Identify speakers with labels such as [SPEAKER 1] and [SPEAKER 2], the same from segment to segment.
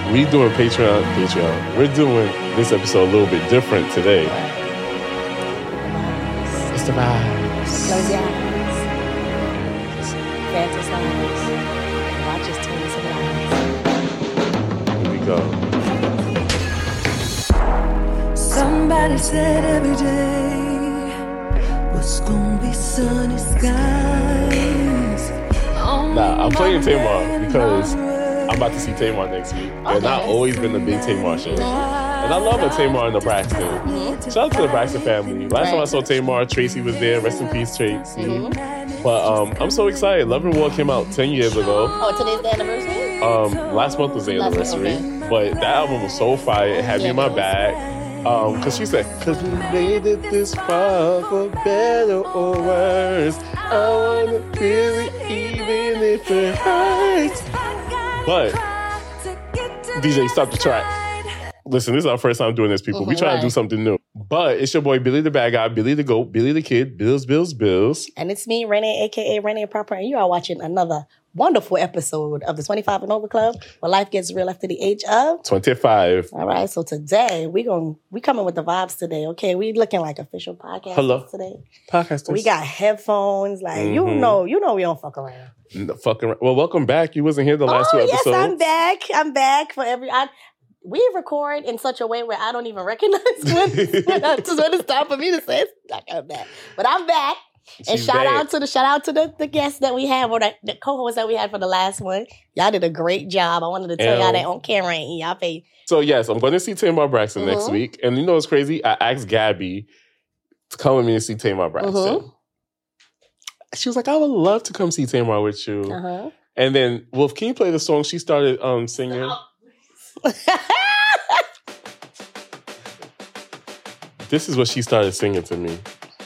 [SPEAKER 1] We doing Patreon. We're doing this episode a little bit different today. It's the vibes.
[SPEAKER 2] Close your eyes. Fantasize. Watch us turn some lights.
[SPEAKER 1] Here we go.
[SPEAKER 3] Somebody said every day was gonna be sunny skies.
[SPEAKER 1] Nah, I'm playing Tamar because I'm about to see Tamar next week. Okay. And I've always been a big Tamar shit. And I love a Tamar and the Braxton. Shout out to the Braxton family. Last time I saw Tamar, Tracy was there. Rest in peace, Tracy. But I'm so excited. Love and War came out 10 years ago.
[SPEAKER 2] Oh, today's the anniversary?
[SPEAKER 1] Last month was the anniversary. Okay. But that album was so fire. It had me in my bag. Cause she said, cause we made it this far for better or worse. I wanna feel it even if it hurts. But DJ, stop the track. Listen, this is our first time doing this, people. We trying to do something new. But it's your boy, Billy the Bad Guy, Billy the Goat, Billy the Kid, Bills.
[SPEAKER 2] And it's me, Renee, a.k.a. Renee Proper, and you are watching another wonderful episode of the 25 and Over Club, where life gets real after the age of
[SPEAKER 1] 25.
[SPEAKER 2] All right, so today we coming with the vibes today. Okay, we looking like official podcasters today.
[SPEAKER 1] Podcasters.
[SPEAKER 2] We got headphones, like you know, we don't fuck around.
[SPEAKER 1] No, fucking well, welcome back. You wasn't here the last two episodes.
[SPEAKER 2] Yes, I'm back for we record in such a way where I don't even recognize when it's time for me to say it's like I'm back. But I'm back. And shout out to the guests that we had, or the co-hosts that we had for the last one. Y'all did a great job. I wanted to tell y'all that on camera and y'all pay.
[SPEAKER 1] So yes, I'm going to see Tamar Braxton next week. And you know what's crazy? I asked Gabby to come with me to see Tamar Braxton. She was like, I would love to come see Tamar with you. And then, Wolf, can you play the song she started singing? This is what she started singing to me.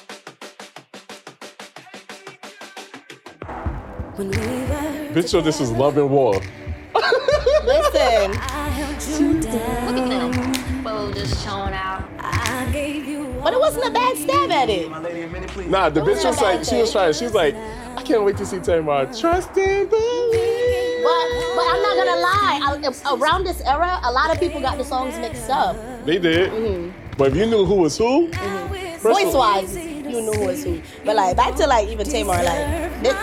[SPEAKER 1] Bitch, so this is Love and War.
[SPEAKER 2] Listen.
[SPEAKER 4] Look at them. Fool just showing out.
[SPEAKER 2] But it wasn't a bad stab at it.
[SPEAKER 1] Nah, the bitch was like, she was trying. She was like, I can't wait to see Tamar. Trust and believe.
[SPEAKER 2] But I'm not gonna lie. Around this era, a lot of people got the songs mixed up.
[SPEAKER 1] They did. But if you knew who was who,
[SPEAKER 2] voice-wise, you knew who was who. But like back to like even Tamar, like this.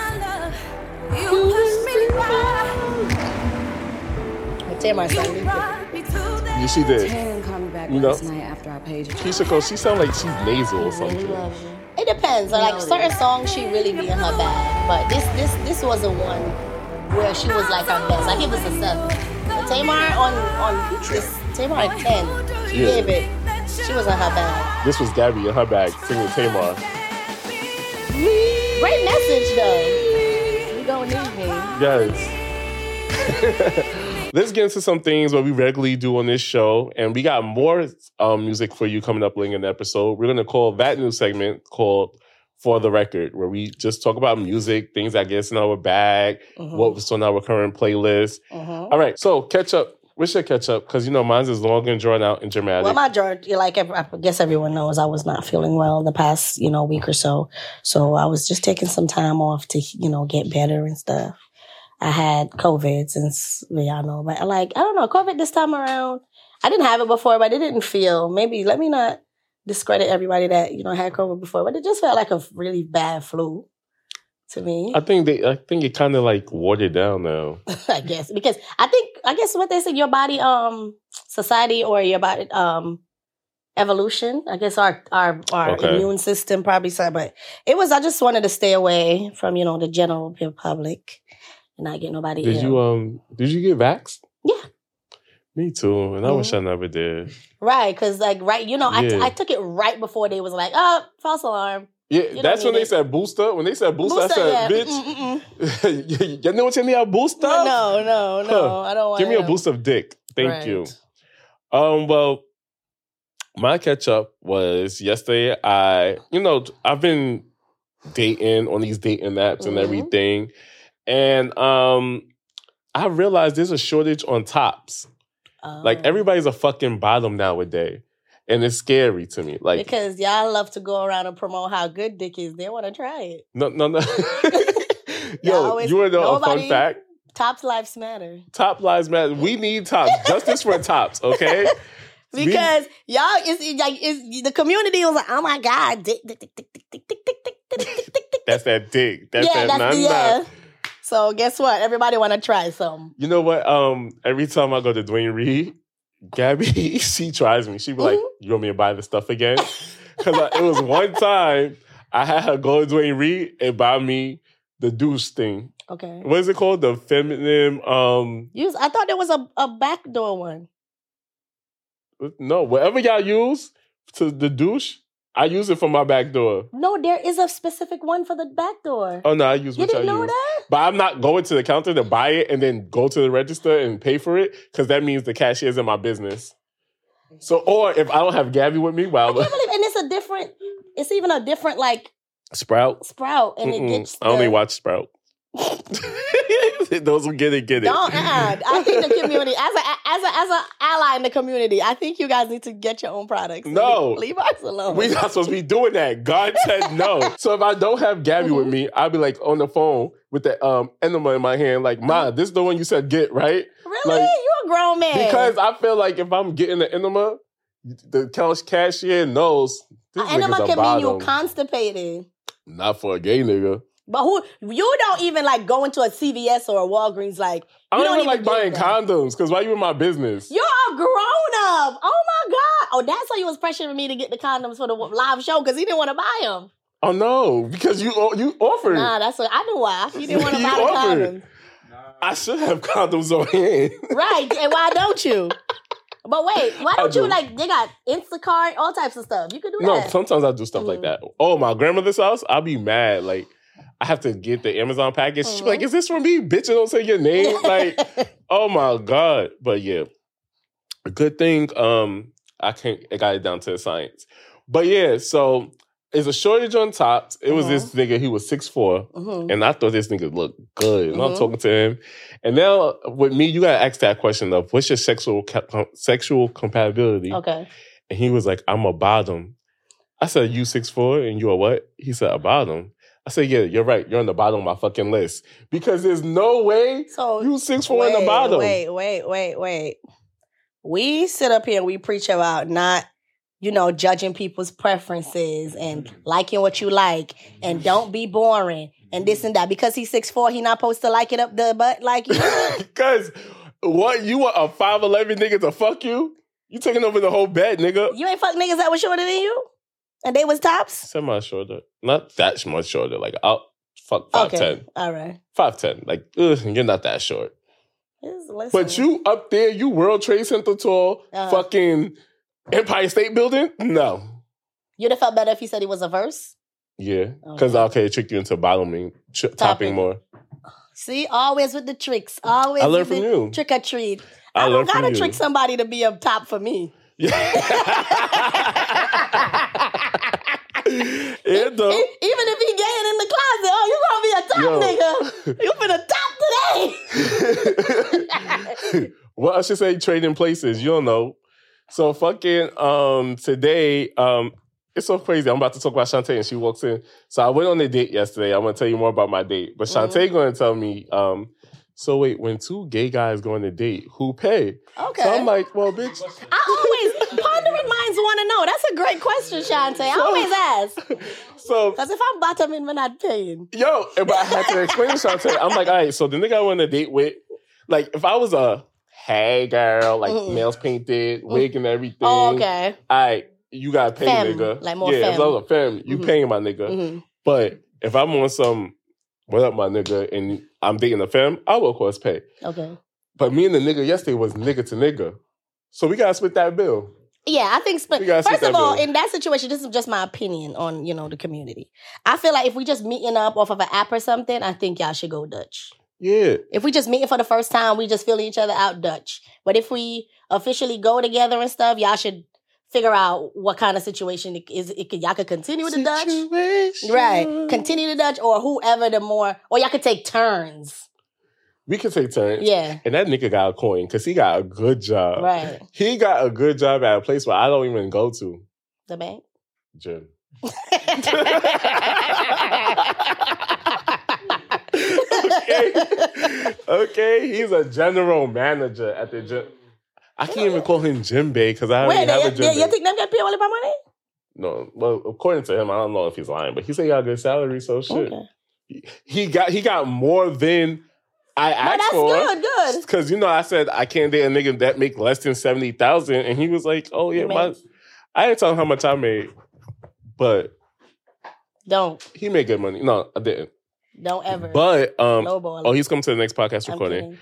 [SPEAKER 2] Tamar sang.
[SPEAKER 1] Yeah, she did. You know, Keisha Cole, she sound like she's nasal or something.
[SPEAKER 2] It depends. Like certain songs, she really be in her bag. But this wasn't one where she was like her best. Like it was a 7. But Tamar on this Tamar at 10. She gave it. She was in her bag.
[SPEAKER 1] This was Gabby in her bag singing Tamar.
[SPEAKER 2] Great message though. We gonna need me.
[SPEAKER 1] Yes. Let's get into some things what we regularly do on this show. And we got more music for you coming up later in the episode. We're going to call that new segment called For the Record, where we just talk about music, things that gets in our bag, what was on our current playlist. All right, so catch up. What's your catch up? Because, you know, mine's is long and drawn out and dramatic.
[SPEAKER 2] Well, my like I guess everyone knows, I was not feeling well the past, week or so. So I was just taking some time off to, get better and stuff. I had COVID since, y'all know, but I don't know, COVID this time around, I didn't have it before, but it didn't feel, maybe, let me not discredit everybody that, had COVID before, but it just felt like a really bad flu to me.
[SPEAKER 1] I think it kind of like watered down now.
[SPEAKER 2] I guess, because I guess what they say, your body, society or your body, evolution, I guess our immune system probably said, but I just wanted to stay away from, the general public. Not get nobody ill.
[SPEAKER 1] Did you get vaxxed?
[SPEAKER 2] Yeah.
[SPEAKER 1] Me too. And I wish I never did.
[SPEAKER 2] Right, because I took it right before they was like, false alarm.
[SPEAKER 1] Yeah, that's when they said booster. When they said booster, I said, bitch, you know what you need a booster?
[SPEAKER 2] No, I don't want
[SPEAKER 1] Give me a boost of dick. Thank you. Well, my catch up was yesterday. I've been dating on these dating apps and everything. And I realized there's a shortage on tops. Like, everybody's a fucking bottom nowadays. And it's scary to me. Like,
[SPEAKER 2] because y'all love to go around and promote how good dick is. They want to try it.
[SPEAKER 1] No. Yo, you want to know a fun fact?
[SPEAKER 2] Tops lives matter.
[SPEAKER 1] Top lives matter. We need tops. Justice for tops, okay?
[SPEAKER 2] Because y'all, it's the community was like, oh my God, dick, dick, dick, dick, dick, dick, dick, dick, dick, dick, dick, dick.
[SPEAKER 1] That's that dick. That's that
[SPEAKER 2] yeah. So guess what? Everybody want to try some.
[SPEAKER 1] You know what? Every time I go to Dwayne Reed, Gabby, she tries me. She be like, you want me to buy the stuff again? Because it was one time I had her go to Dwayne Reed and buy me the douche thing.
[SPEAKER 2] Okay.
[SPEAKER 1] What is it called? The feminine...
[SPEAKER 2] I thought there was a backdoor one.
[SPEAKER 1] No, whatever y'all use to the douche, I use it for my back door.
[SPEAKER 2] No, there is a specific one for the back door.
[SPEAKER 1] Oh, no, I use what y'all use. You didn't know that? But I'm not going to the counter to buy it and then go to the register and pay for it because that means the cashier's in my business. So, or if I don't have Gabby with me, well...
[SPEAKER 2] I can't believe, and it's even a different, like...
[SPEAKER 1] Sprout,
[SPEAKER 2] and it gets...
[SPEAKER 1] I only watch Sprout. Those who get it, get it.
[SPEAKER 2] Don't. I think the community, as an ally in the community, I think you guys need to get your own products.
[SPEAKER 1] No,
[SPEAKER 2] leave ours alone.
[SPEAKER 1] We're not supposed to be doing that. God said no. So if I don't have Gabby with me, I'll be like on the phone with the enema in my hand, like, Ma, this is the one you said get, right?
[SPEAKER 2] Really?
[SPEAKER 1] Like,
[SPEAKER 2] you a grown man.
[SPEAKER 1] Because I feel like if I'm getting the enema, the cashier knows this
[SPEAKER 2] enema
[SPEAKER 1] nigga's
[SPEAKER 2] can
[SPEAKER 1] a
[SPEAKER 2] mean you
[SPEAKER 1] bottom.
[SPEAKER 2] Constipated.
[SPEAKER 1] Not for a gay nigga.
[SPEAKER 2] But you don't even like go into a CVS or a Walgreens like.
[SPEAKER 1] I don't even like buying condoms because why you in my business?
[SPEAKER 2] You're a grown up. Oh my God. Oh, that's why you was pressuring me to get the condoms for the live show because he didn't want to buy them.
[SPEAKER 1] Oh no, because you offered.
[SPEAKER 2] Nah, that's what I knew why. You didn't want to buy the condoms.
[SPEAKER 1] I should have condoms on hand.
[SPEAKER 2] Right, and why don't you? But wait, why don't you like? They got Instacart, all types of stuff. You could do that.
[SPEAKER 1] No, sometimes I do stuff like that. Oh, my grandmother's house, I'll be mad. Like, I have to get the Amazon package. She's like, is this for me? Bitch, don't say your name. Like, oh my God. But yeah, a good thing, I got it down to the science. But yeah, so it's a shortage on tops. It was this nigga, he was 6'4", and I thought this nigga looked good. And I'm talking to him. And now with me, you gotta ask that question of what's your sexual compatibility?
[SPEAKER 2] Okay.
[SPEAKER 1] And he was like, I'm a bottom. I said, you 6'4" and you a what? He said, a bottom. I said, yeah, you're right. You're on the bottom of my fucking list. Because there's no way you 6'4" in the bottom.
[SPEAKER 2] Wait. We sit up here and we preach about not, judging people's preferences and liking what you like and don't be boring and this and that. Because he's 6'4", he not supposed to like it up the butt like you.
[SPEAKER 1] Because what, you want a 5'11" nigga to fuck you? You taking over the whole bed, nigga.
[SPEAKER 2] You ain't fuck niggas that was shorter than you? And they was tops?
[SPEAKER 1] Semi-shorter. Not that much shorter. Like, I'll fuck 5'10".
[SPEAKER 2] Okay, all right.
[SPEAKER 1] 5'10". Like, you're not that short.
[SPEAKER 2] Listen.
[SPEAKER 1] But you up there, you World Trade Center tall, fucking Empire State Building? No.
[SPEAKER 2] You'd have felt better if he said he was a verse?
[SPEAKER 1] Yeah. Because, it tricked you into bottoming, topping more.
[SPEAKER 2] See, always with the tricks. Always
[SPEAKER 1] I learned
[SPEAKER 2] with
[SPEAKER 1] from
[SPEAKER 2] the
[SPEAKER 1] you.
[SPEAKER 2] Trick or treat. I don't gotta trick somebody to be up top for me.
[SPEAKER 1] Yeah.
[SPEAKER 2] Even if he gay in the closet, you gonna be a top nigga. You finna top today.
[SPEAKER 1] Well, I should say trading places. You don't know. So fucking today, it's so crazy. I'm about to talk about Shantae and she walks in. So I went on a date yesterday. I'm gonna tell you more about my date. But Shantae gonna tell me, so wait, when two gay guys go on a date, who pay?
[SPEAKER 2] Okay.
[SPEAKER 1] So I'm like, well, bitch.
[SPEAKER 2] Pondering minds want to know. That's a great question, Shantae. I always ask.
[SPEAKER 1] So,
[SPEAKER 2] because if I'm bottoming, we're not paying.
[SPEAKER 1] Yo, but I had to explain to Shantae. I'm like, all right, so the nigga I went on a date with, like, if I was a hey girl, like nails painted, wig and everything.
[SPEAKER 2] Oh, okay.
[SPEAKER 1] All right, you gotta pay, nigga.
[SPEAKER 2] Like more femme.
[SPEAKER 1] If I was a femme, you paying my nigga. But if I'm on some, what up, my nigga, and I'm dating a femme, I will, of course, pay.
[SPEAKER 2] Okay.
[SPEAKER 1] But me and the nigga yesterday was nigga to nigga. So we gotta split that bill.
[SPEAKER 2] Yeah, I think first of all, in that situation, this is just my opinion on, the community. I feel like if we just meeting up off of an app or something, I think y'all should go Dutch.
[SPEAKER 1] Yeah.
[SPEAKER 2] If we just meeting for the first time, we just feeling each other out Dutch. But if we officially go together and stuff, y'all should figure out what kind of situation it is. Y'all could continue with the Dutch. Right. Continue the Dutch or whoever or y'all could take turns.
[SPEAKER 1] We can take turns.
[SPEAKER 2] Yeah.
[SPEAKER 1] And that nigga got a coin because he got a good job.
[SPEAKER 2] Right.
[SPEAKER 1] He got a good job at a place where I don't even go to.
[SPEAKER 2] The bank?
[SPEAKER 1] Gym. Okay, he's a general manager at the gym. I can't even call him Jim Bay because I already have a Jim Bay.
[SPEAKER 2] You think them get paid only by money?
[SPEAKER 1] No, well, according to him, I don't know if he's lying, but he said he got a good salary, so shit. Okay. He got more than I asked for.
[SPEAKER 2] That's good.
[SPEAKER 1] Because I said I can't date a nigga that make less than 70,000, and he was like, "Oh yeah, I didn't tell him how much I made, but he made good money. No, I didn't.
[SPEAKER 2] Don't ever.
[SPEAKER 1] But he's coming to the next podcast recording.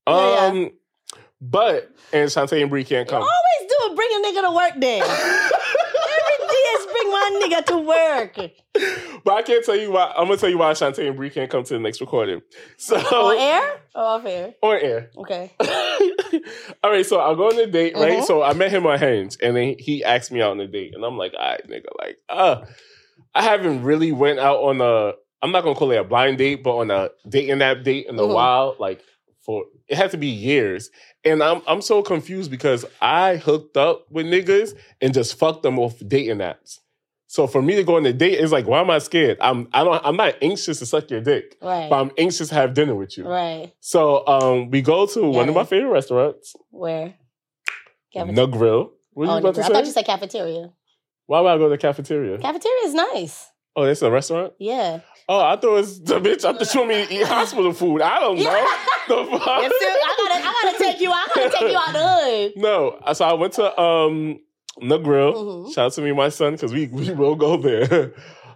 [SPEAKER 1] But Shantae and Bree can't come.
[SPEAKER 2] You always do it. Bring a nigga to work then. Every day is bring my nigga to work.
[SPEAKER 1] But I can't tell you why. I'm gonna tell you why Shantae and Bree can't come to the next recording. So
[SPEAKER 2] on air or off air?
[SPEAKER 1] On air.
[SPEAKER 2] Okay.
[SPEAKER 1] All right. So I'll go on a date, right? So I met him on Hinge, and then he asked me out on a date, and I'm like, all right, nigga, like, I haven't really went out on I'm not gonna call it a blind date, but on a dating app date in a while, like it had to be years. And I'm so confused because I hooked up with niggas and just fucked them off dating apps. So for me to go on a date, it's like, why am I scared? I'm not anxious to suck your dick, but I'm anxious to have dinner with you.
[SPEAKER 2] Right.
[SPEAKER 1] So we go to one of my favorite restaurants.
[SPEAKER 2] Where?
[SPEAKER 1] The Grill. What are you about to say?
[SPEAKER 2] I thought you said cafeteria.
[SPEAKER 1] Why would I go to the cafeteria?
[SPEAKER 2] Cafeteria is nice.
[SPEAKER 1] Oh, that's a restaurant?
[SPEAKER 2] Yeah.
[SPEAKER 1] Oh, I thought it was the bitch. I thought you want me to eat hospital food. I don't know. The fuck?
[SPEAKER 2] I gotta take you out the hood.
[SPEAKER 1] No. So I went to The Grill. Shout out to me and my son, because we will go there.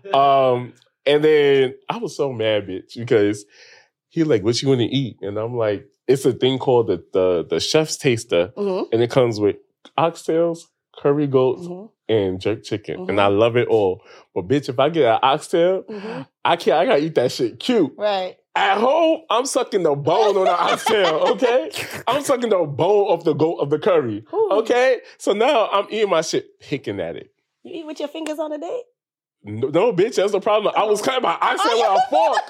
[SPEAKER 1] And then I was so mad, bitch, because he like, what you want to eat? And I'm like, it's a thing called the Chef's Taster. And it comes with oxtails, curry goats, and jerk chicken. And I love it all. But bitch, if I get an oxtail, I gotta eat that shit cute.
[SPEAKER 2] Right.
[SPEAKER 1] At home, I'm sucking the bone on the oxtail, okay? I'm sucking the bone of the curry, okay? So now I'm eating my shit, picking at it.
[SPEAKER 2] You eat with your fingers on a date?
[SPEAKER 1] No, bitch, that's the problem. I was cutting my oxtail with a fork.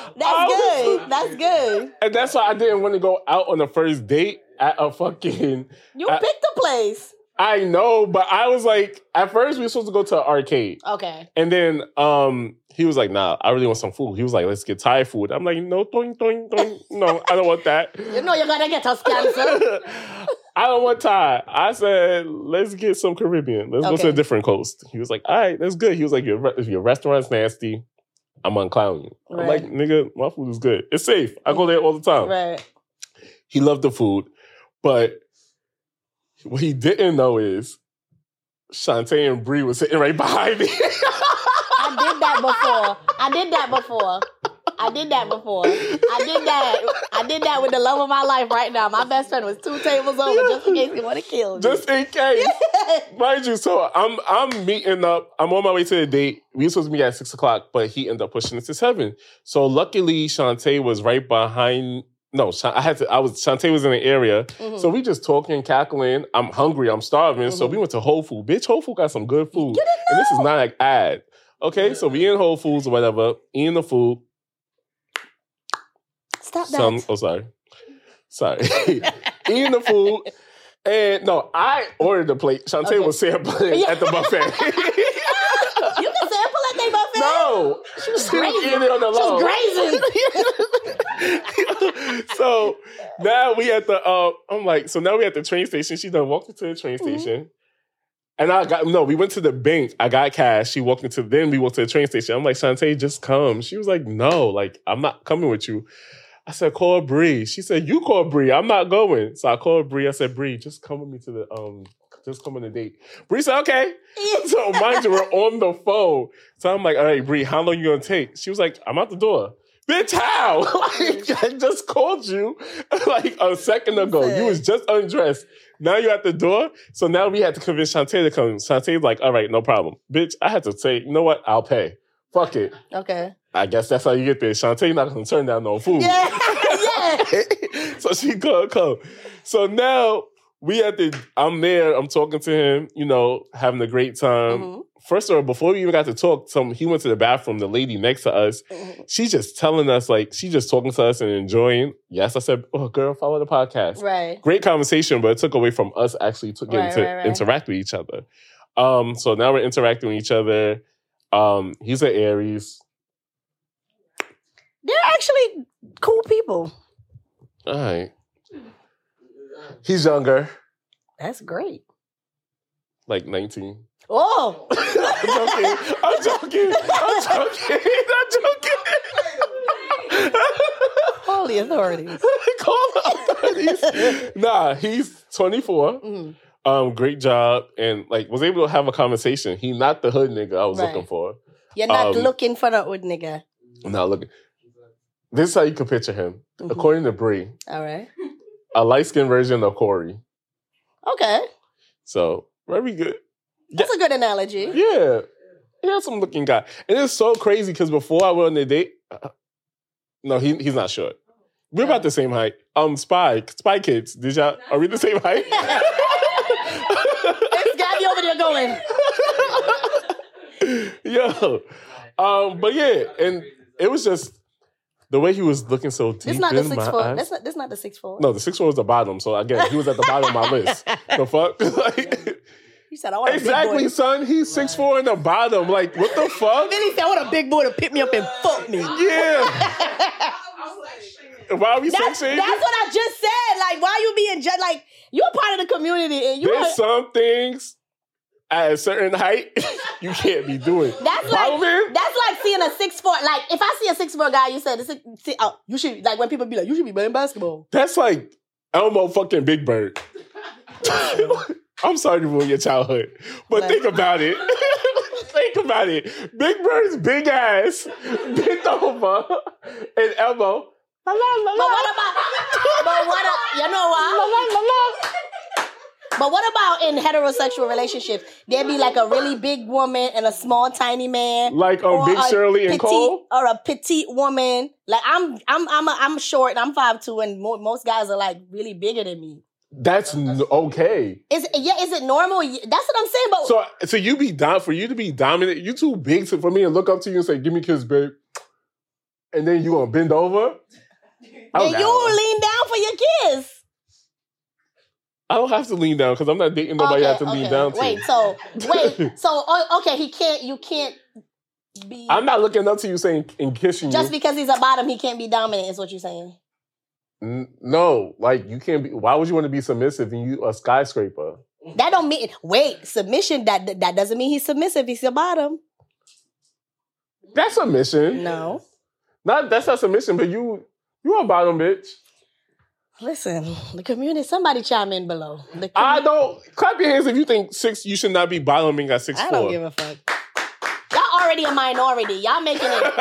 [SPEAKER 2] That's good.
[SPEAKER 1] And that's why I didn't want to go out on the first date at a fucking...
[SPEAKER 2] You picked the place.
[SPEAKER 1] I know, but I was like, at first we were supposed to go to an arcade.
[SPEAKER 2] Okay.
[SPEAKER 1] And then he was like, nah, I really want some food. He was like, let's get Thai food. I'm like, no, doing. No, I don't want that.
[SPEAKER 2] You know you're gonna get us cancer.
[SPEAKER 1] I don't want Thai. I said, let's get some Caribbean. Let's go to a different coast. He was like, all right, that's good. He was like, if your restaurant's nasty, I'm gonna clown you. Right. I'm like, nigga, my food is good. It's safe. I go there all the time.
[SPEAKER 2] Right.
[SPEAKER 1] He loved the food, but what he didn't know is Shantae and Bree was sitting right behind me.
[SPEAKER 2] I did that before. I did that with the love of my life right now. My best friend was 2 tables over just in case he want to kill me.
[SPEAKER 1] Just in case. Mind you, so I'm meeting up. I'm on my way to the date. We were supposed to meet at 6 o'clock, but he ended up pushing it to 7. So luckily, Shantae was right behind... No, Shantae was in the area. So we just talking, cackling. I'm hungry. I'm starving. So we went to Whole Foods. Bitch, Whole Foods got some good food. And this is not an ad. Okay, so we in Whole Foods or whatever, eating the food.
[SPEAKER 2] Stop that.
[SPEAKER 1] Sorry. Eating the food. And no, I ordered the plate. Shantae was sampling at the buffet.
[SPEAKER 2] You can sample at their buffet?
[SPEAKER 1] No. She was eating it on the low.
[SPEAKER 2] She's grazing.
[SPEAKER 1] So now we at the, now we at the train station. She done walked into the train station. And we went to the bank. I got cash. We walked to the train station. I'm like, Shantae, just come. She was like, no, like, I'm not coming with you. I said, call Bree. She said, you call Bree. I'm not going. So I called Bree. I said, Bree, just come with me to the, just come on a date. Bree said, okay. So mind you, we're on the phone. So I'm like, all right, Bree, how long you gonna take? She was like, I'm out the door. Bitch, how? Like, I just called you like a second ago. You was just undressed. Now you're at the door. So now we had to convince Shantae to come. Shantae's like, all right, no problem. Bitch, I had to say, you know what? I'll pay. Fuck it.
[SPEAKER 2] Okay.
[SPEAKER 1] I guess that's how you get there. Shantae not going to turn down no food.
[SPEAKER 2] Yeah.
[SPEAKER 1] So she gonna come. So now I'm there. I'm talking to him, having a great time. First of all, before we even got to talk, he went to the bathroom. The lady next to us, she's just telling us, she's just talking to us and enjoying. Yes, I said, oh, girl, follow the podcast.
[SPEAKER 2] Right.
[SPEAKER 1] Great conversation, but it took away from us actually getting to interact with each other. So now we're interacting with each other. He's an Aries.
[SPEAKER 2] cool people.
[SPEAKER 1] All right. He's younger,
[SPEAKER 2] That's great.
[SPEAKER 1] like 19.
[SPEAKER 2] Oh,
[SPEAKER 1] I'm joking.
[SPEAKER 2] holy authorities.
[SPEAKER 1] Call the authorities. Nah, he's 24. Great job. And like was able to have a conversation. He not the hood nigga I was looking for.
[SPEAKER 2] You're not looking for the old nigga.
[SPEAKER 1] I'm not looking. This is how you can picture him. According to Bree,
[SPEAKER 2] All right.
[SPEAKER 1] a light-skinned version of Corey.
[SPEAKER 2] Okay.
[SPEAKER 1] So, very good.
[SPEAKER 2] That's a good analogy.
[SPEAKER 1] Yeah. Handsome looking guy. And it's so crazy because before I went on the date, no, he's not short. We're about the same height. Spy Kids. Are we the same height?
[SPEAKER 2] This guy over there going.
[SPEAKER 1] Yo. But yeah, and it was just the way he was looking so deep
[SPEAKER 2] It's not the
[SPEAKER 1] in my
[SPEAKER 2] 6'4".
[SPEAKER 1] eyes.
[SPEAKER 2] That's not the 6'4".
[SPEAKER 1] No, the 6'4" was the bottom. So again, he was at the bottom of my list. The fuck? Like,
[SPEAKER 2] He said, I want a big
[SPEAKER 1] exactly,
[SPEAKER 2] boy.
[SPEAKER 1] son. He's 6'4" in the bottom. Like, what the fuck?
[SPEAKER 2] Then he said, I want a big boy to pick me up and fuck me.
[SPEAKER 1] Yeah. Why are we
[SPEAKER 2] That's
[SPEAKER 1] sexy?
[SPEAKER 2] what I just said. Like, why you being judged? Like, you're part of the community and
[SPEAKER 1] There's some things at a certain height you can't be doing.
[SPEAKER 2] That's like seeing a 6'4". Like, if I see a 6'4" guy, you said, you should, like, when people be like, you should be playing basketball.
[SPEAKER 1] That's like Elmo fucking Big Bird. I'm sorry to ruin your childhood, but think about it. Think about it. Big Bird's big ass bent over and Elmo.
[SPEAKER 2] But what about, you know what? But what about in heterosexual relationships? There be like a really big woman and a small tiny man,
[SPEAKER 1] like on Big Shirley and Cole,
[SPEAKER 2] or a petite woman. Like I'm short and I'm 5'2", and most guys are like really bigger than me.
[SPEAKER 1] That's okay.
[SPEAKER 2] Is it normal? That's what I'm saying. But
[SPEAKER 1] so you be down for you to be dominant. You too big for me to look up to you and say, "Give me a kiss, babe," and then you gonna bend over.
[SPEAKER 2] Then you lean down for your kiss.
[SPEAKER 1] I don't have to lean down because I'm not dating nobody I have to lean down to.
[SPEAKER 2] So okay, you can't be.
[SPEAKER 1] I'm not looking up to you saying and kissing
[SPEAKER 2] just
[SPEAKER 1] you.
[SPEAKER 2] because he's a bottom, he can't be dominant. Is what you're saying?
[SPEAKER 1] No, like you can't be. Why would you want to be submissive and you a skyscraper?
[SPEAKER 2] That don't mean submission. That doesn't mean he's submissive. He's a bottom.
[SPEAKER 1] That's submission.
[SPEAKER 2] No,
[SPEAKER 1] that's not submission. But you a bottom bitch.
[SPEAKER 2] Listen, the community. Somebody chime in below.
[SPEAKER 1] I don't clap your hands if you think you should not be bottoming at 6'4".
[SPEAKER 2] I don't give a fuck. Y'all already a minority. Y'all making it.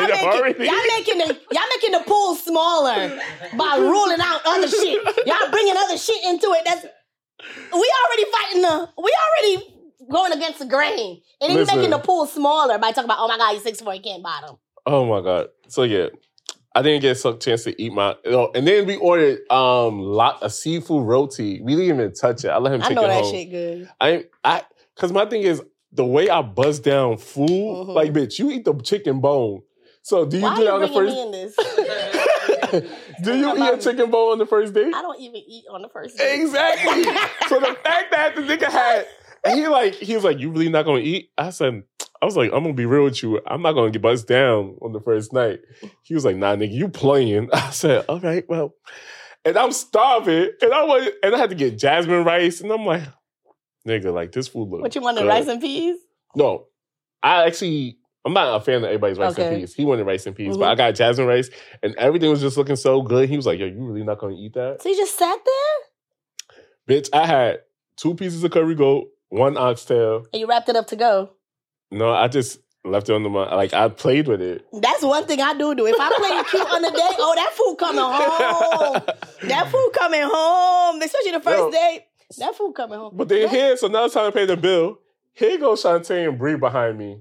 [SPEAKER 2] Y'all making the pool smaller by ruling out other shit. Y'all bringing other shit into it. We already going against the grain, and then you making the pool smaller by talking about, oh my God, he's 6'4", he can't bottom.
[SPEAKER 1] Oh my God. So yeah. I didn't get a chance to eat and then we ordered a seafood roti. We didn't even touch it. I let him take it home.
[SPEAKER 2] I know that shit good.
[SPEAKER 1] Because my thing is, the way I buzz down food, like, bitch, you eat the chicken bone. So do you do that on the first?
[SPEAKER 2] Me in this?
[SPEAKER 1] Do you eat a chicken bone on the first date?
[SPEAKER 2] I don't even eat on the first date.
[SPEAKER 1] Exactly. So the fact that the nigga had, and he was like, you really not gonna eat? I was like, I'm gonna be real with you. I'm not gonna get buzzed down on the first night. He was like, nah, nigga, you playing. I said, all right, well. And I'm starving. And I had to get jasmine rice. And I'm like, nigga, like this food looks
[SPEAKER 2] What you wanted,
[SPEAKER 1] good.
[SPEAKER 2] rice and peas?
[SPEAKER 1] No. I'm not a fan of everybody's rice and peas. He wanted rice and peas, but I got jasmine rice. And everything was just looking so good. He was like, yo, you really not gonna eat that?
[SPEAKER 2] So you just sat there?
[SPEAKER 1] Bitch, I had 2 pieces of curry goat, 1 oxtail.
[SPEAKER 2] And you wrapped it up to go?
[SPEAKER 1] No, I just left it on I played with it.
[SPEAKER 2] That's one thing I do. If I play cute on the day, that food coming home. That food coming home. Especially the first date. That food coming home.
[SPEAKER 1] But they're here, so now it's time to pay the bill. Here goes Shantae and Bree behind me.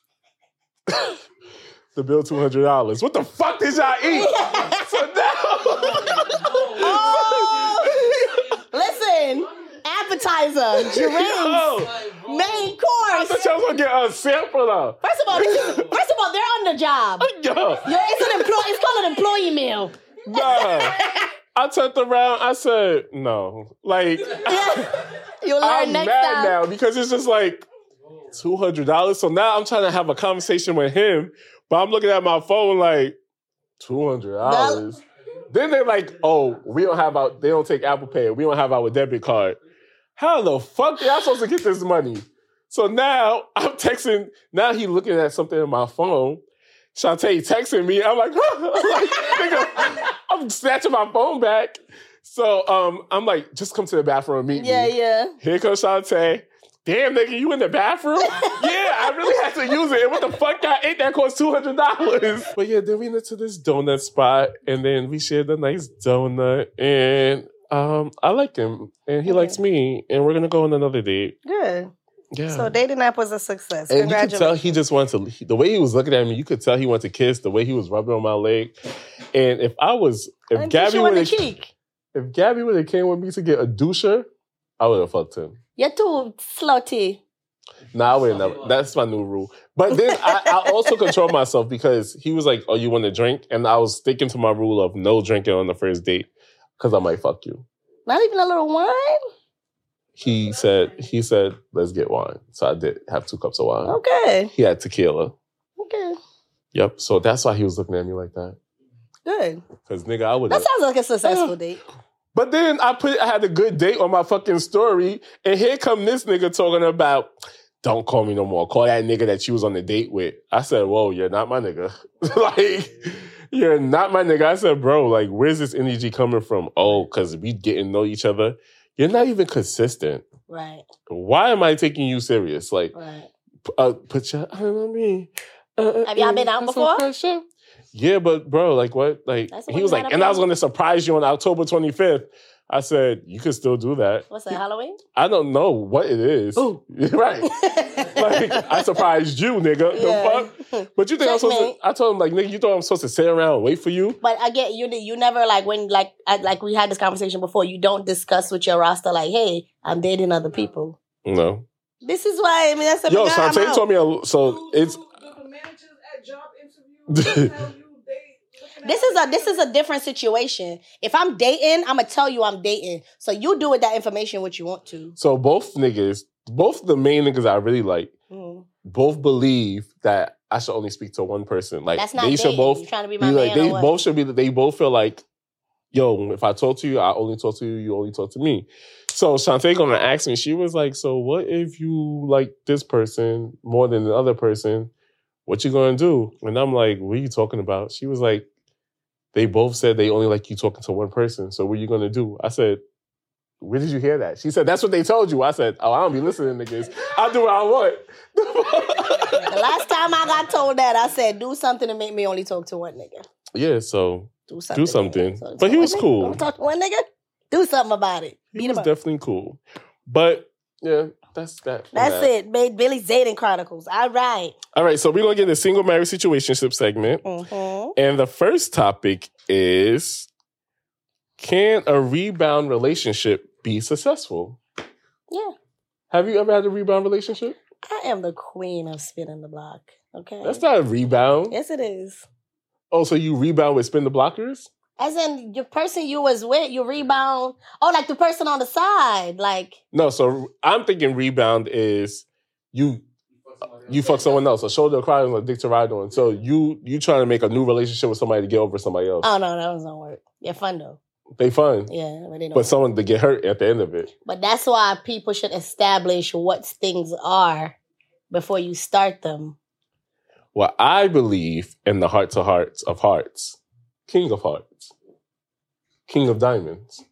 [SPEAKER 1] The bill $200. What the fuck did y'all eat? So now...
[SPEAKER 2] Listen, appetizer, drinks, main course.
[SPEAKER 1] I thought y'all was gonna get a sample of.
[SPEAKER 2] First of all, they're on the job. It's called an employee meal.
[SPEAKER 1] Nah. I turned around, I said, no. Like,
[SPEAKER 2] you'll learn next time.
[SPEAKER 1] I'm mad now because it's just like $200. So now I'm trying to have a conversation with him, but I'm looking at my phone like, $200. Then they're like, oh, they don't take Apple Pay. We don't have our debit card. How the fuck are y'all supposed to get this money? So now I'm texting. Now he looking at something in my phone. Shantae texting me. I'm like, nigga, I'm snatching my phone back. So I'm like, just come to the bathroom and meet me.
[SPEAKER 2] Yeah.
[SPEAKER 1] Here comes Shantae. Damn, nigga, you in the bathroom? Yeah, I really had to use it. And what the fuck I ate that cost $200? But yeah, then we went to this donut spot, and then we shared a nice donut, and I like him, and he likes me, and we're gonna go on another date.
[SPEAKER 2] Good.
[SPEAKER 1] Yeah.
[SPEAKER 2] So dating app was a success.
[SPEAKER 1] And
[SPEAKER 2] Congratulations.
[SPEAKER 1] you could tell he just wanted to, the way he was looking at me, you could tell he wanted to kiss, the way he was rubbing on my leg. And if Gabby would have came with me to get a doucher, I would have fucked him.
[SPEAKER 2] You're too slutty.
[SPEAKER 1] Nah, I would never. That's my new rule. But then I also control myself because he was like, oh, you want to drink? And I was sticking to my rule of no drinking on the first date because I might fuck you.
[SPEAKER 2] Not even a little wine?
[SPEAKER 1] He said, let's get wine. So I did have 2 cups of wine.
[SPEAKER 2] Okay.
[SPEAKER 1] He had tequila.
[SPEAKER 2] Okay.
[SPEAKER 1] Yep. So that's why he was looking at me like that.
[SPEAKER 2] Good.
[SPEAKER 1] Because, nigga, I would
[SPEAKER 2] That sounds like a successful date.
[SPEAKER 1] But then I had a good date on my fucking story, and here come this nigga talking about, don't call me no more. Call that nigga that you was on the date with. I said, whoa, you're not my nigga. Like, you're not my nigga. I said, bro, like, where's this energy coming from? Oh, because we getting to know each other. You're not even consistent.
[SPEAKER 2] Right.
[SPEAKER 1] Why am I taking you serious? Like, put your arm on me.
[SPEAKER 2] Have y'all been out before?
[SPEAKER 1] Yeah, but bro, like what? Like he was like, and I was going to surprise you on October 25th. I said, you could still do that.
[SPEAKER 2] What's that, Halloween?
[SPEAKER 1] I don't know what it is.
[SPEAKER 2] Ooh.
[SPEAKER 1] Right. Like, I surprised you, nigga.
[SPEAKER 2] Yeah.
[SPEAKER 1] The fuck? But you think I'm supposed to, I told him, like, nigga, you thought I'm supposed to sit around and wait for you?
[SPEAKER 2] But I get, you never, like, when, like we had this conversation before, you don't discuss with your roster, like, hey, I'm dating other people.
[SPEAKER 1] No.
[SPEAKER 2] This is why, I mean, that's
[SPEAKER 1] Yo, Shantae told me, so it's...
[SPEAKER 5] The managers at job interviews tell you
[SPEAKER 2] This is a different situation. If I'm dating, I'm gonna tell you I'm dating. So you do with that information what you want to.
[SPEAKER 1] So both the main niggas I really like, both believe that I should only speak to one person. Like
[SPEAKER 2] that's not
[SPEAKER 1] they
[SPEAKER 2] dating.
[SPEAKER 1] should both
[SPEAKER 2] You're trying to be my man.
[SPEAKER 1] They both feel like, yo, if I talk to you, I only talk to you. You only talk to me. So Shantae gonna ask me. She was like, so what if you like this person more than the other person? What you gonna do? And I'm like, what are you talking about? She was like, they both said they only like you talking to one person. So what are you going to do? I said, where did you hear that? She said, that's what they told you. I said, oh, I don't be listening to niggas. I'll do what I want.
[SPEAKER 2] The last time I got told that, I said, do something to make me only talk to one nigga.
[SPEAKER 1] Yeah, so do something.
[SPEAKER 2] So
[SPEAKER 1] but he was cool.
[SPEAKER 2] Don't talk to one nigga. Do something about it.
[SPEAKER 1] He was definitely cool. But yeah, that's that.
[SPEAKER 2] That's it. Made Billy's Dating Chronicles. All right.
[SPEAKER 1] All right, so we're going to get the single married situationship segment. Mm-hmm. And the first topic is, can a rebound relationship be successful?
[SPEAKER 2] Yeah.
[SPEAKER 1] Have you ever had a rebound relationship?
[SPEAKER 2] I am the queen of spinning the block. Okay.
[SPEAKER 1] That's not a rebound.
[SPEAKER 2] Yes, it is.
[SPEAKER 1] Oh, so you rebound with spin the blockers?
[SPEAKER 2] As in, your person you was with, you rebound. Oh, like the person on the side, like.
[SPEAKER 1] No, so I'm thinking rebound is you fuck someone else, a shoulder to cry on, a dick to ride on. So you trying to make a new relationship with somebody to get over somebody else.
[SPEAKER 2] Oh, no, that doesn't work. They're fun, though.
[SPEAKER 1] They fun.
[SPEAKER 2] Yeah, but they don't.
[SPEAKER 1] But someone to get hurt at the end of it.
[SPEAKER 2] But that's why people should establish what things are before you start them.
[SPEAKER 1] Well, I believe in the heart to hearts of hearts. King of hearts. King of diamonds.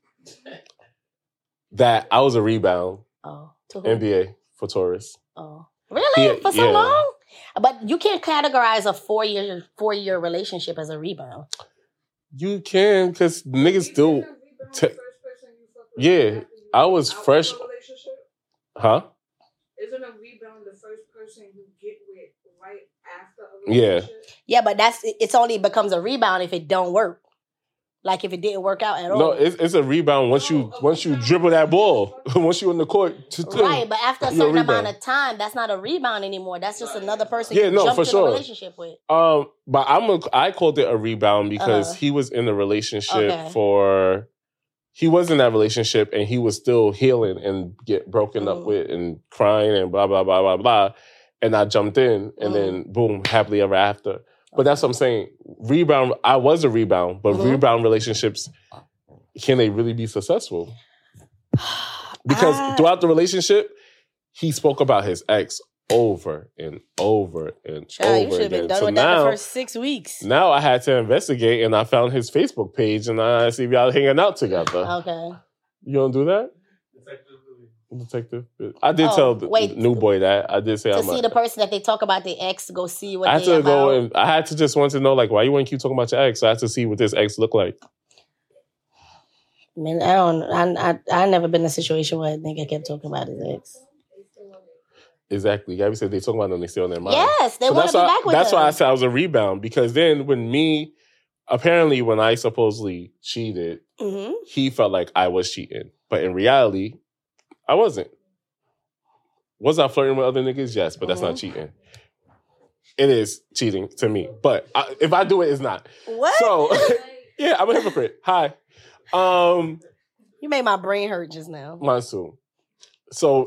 [SPEAKER 1] That I was a rebound.
[SPEAKER 2] Oh. To who?
[SPEAKER 1] NBA for Taurus.
[SPEAKER 2] Oh. Really? For so long? But you can't categorize a four-year relationship as a rebound.
[SPEAKER 1] You can, because niggas still... yeah, I was fresh... Huh?
[SPEAKER 5] Isn't a rebound the first person you get with right after a relationship?
[SPEAKER 2] Yeah, but it's only becomes a rebound if it don't work. Like if it didn't work out at all.
[SPEAKER 1] No, it's a rebound once you dribble that ball. Once you're in the court.
[SPEAKER 2] Right, but after a certain amount of time, that's not a rebound anymore. That's just another person you jumped in a relationship with.
[SPEAKER 1] But I called it a rebound because he was in a relationship he was in that relationship and he was still healing and get broken up with and crying and blah, blah, blah, blah, blah. And I jumped in and then boom, happily ever after. But that's what I'm saying. Rebound, I was a rebound, but rebound relationships, can they really be successful? Because throughout the relationship, he spoke about his ex over and over and over
[SPEAKER 2] you should have been
[SPEAKER 1] again.
[SPEAKER 2] done
[SPEAKER 1] So
[SPEAKER 2] with that the first 6 weeks.
[SPEAKER 1] Now I had to investigate, and I found his Facebook page, and I see y'all hanging out together.
[SPEAKER 2] Okay.
[SPEAKER 1] You don't do that? Detective. I did tell the new boy that. I did say
[SPEAKER 2] to see the person that they talk about the ex, go see what
[SPEAKER 1] I had
[SPEAKER 2] they
[SPEAKER 1] to
[SPEAKER 2] about.
[SPEAKER 1] go and I had to just want to know, like, why you wouldn't keep talking about your ex? So I had to see what this ex looked like.
[SPEAKER 2] I mean, I never been in a situation where a nigga kept talking about his ex.
[SPEAKER 1] Exactly. Gabby said they talking about them, they stay on their mind.
[SPEAKER 2] Yes, they want to be back with
[SPEAKER 1] That's
[SPEAKER 2] them.
[SPEAKER 1] why I said I was a rebound, because then apparently when I supposedly cheated, he felt like I was cheating. But in reality, I wasn't. Was I flirting with other niggas? Yes, but that's not cheating. It is cheating to me. But if I do it, it's not.
[SPEAKER 2] What?
[SPEAKER 1] So, yeah, I'm a hypocrite. Hi.
[SPEAKER 2] You made my brain hurt just now.
[SPEAKER 1] Monsoon. So,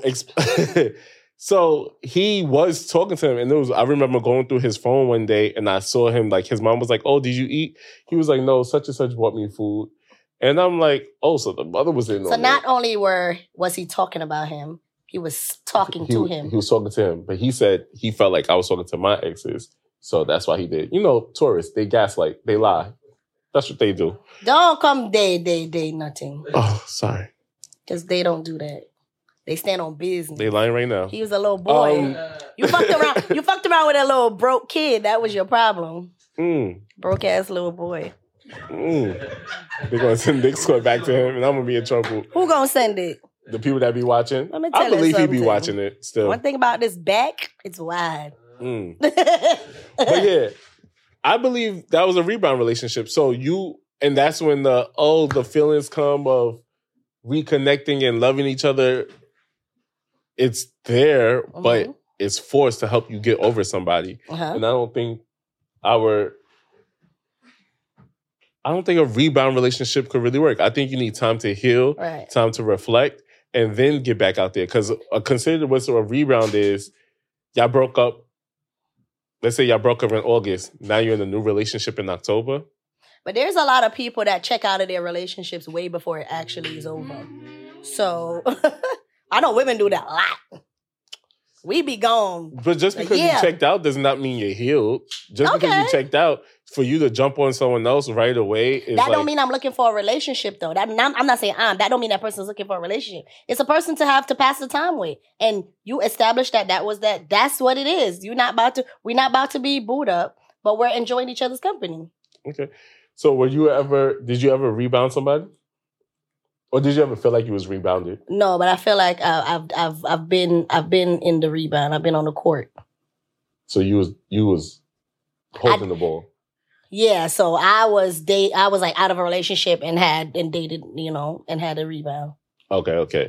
[SPEAKER 1] so he was talking to him, and I remember going through his phone one day, and I saw him, like, his mom was like, "Oh, did you eat?" He was like, "No, such and such bought me food." And I'm like, "Oh, so the mother was in on it."
[SPEAKER 2] So not only was he talking about him, he was talking to him.
[SPEAKER 1] He was talking to him, but he said he felt like I was talking to my exes, so that's why he did. You know, tourists, they gaslight, they lie. That's what they do.
[SPEAKER 2] Don't come they nothing.
[SPEAKER 1] Oh, sorry.
[SPEAKER 2] Because they don't do that. They stand on business.
[SPEAKER 1] They lying right now.
[SPEAKER 2] He was a little boy. You fucked around. You fucked around with a little broke kid. That was your problem. Broke ass little boy.
[SPEAKER 1] They're gonna send Nick Squad back to him, and I'm gonna be in trouble.
[SPEAKER 2] Who gonna send it?
[SPEAKER 1] The people that be watching.
[SPEAKER 2] Let me tell
[SPEAKER 1] I believe he be
[SPEAKER 2] something.
[SPEAKER 1] watching it still.
[SPEAKER 2] One thing about this back, it's wide.
[SPEAKER 1] But yeah, I believe that was a rebound relationship. So and that's when the feelings come of reconnecting and loving each other. It's there, but it's forced to help you get over somebody. And I don't think a rebound relationship could really work. I think you need time to heal, time to reflect, and then get back out there. Because consider what a rebound is. Y'all broke up. Let's say y'all broke up in August. Now you're in a new relationship in October.
[SPEAKER 2] But there's a lot of people that check out of their relationships way before it actually is over. So I know women do that a lot. We be gone.
[SPEAKER 1] But just because you checked out does not mean you're healed. Just because you checked out, for you to jump on someone else right away is
[SPEAKER 2] that don't mean I'm looking for a relationship, though. I'm not saying that don't mean that person's looking for a relationship. It's a person to have to pass the time with. And you established that's what it is. We're not about to be booed up, but we're enjoying each other's company.
[SPEAKER 1] Okay. So did you ever rebound somebody? Or did you ever feel like you was rebounded?
[SPEAKER 2] No, but I feel like I've been in the rebound. I've been on the court.
[SPEAKER 1] So you was holding the ball.
[SPEAKER 2] Yeah, so I was like out of a relationship and dated, and had a rebound.
[SPEAKER 1] Okay.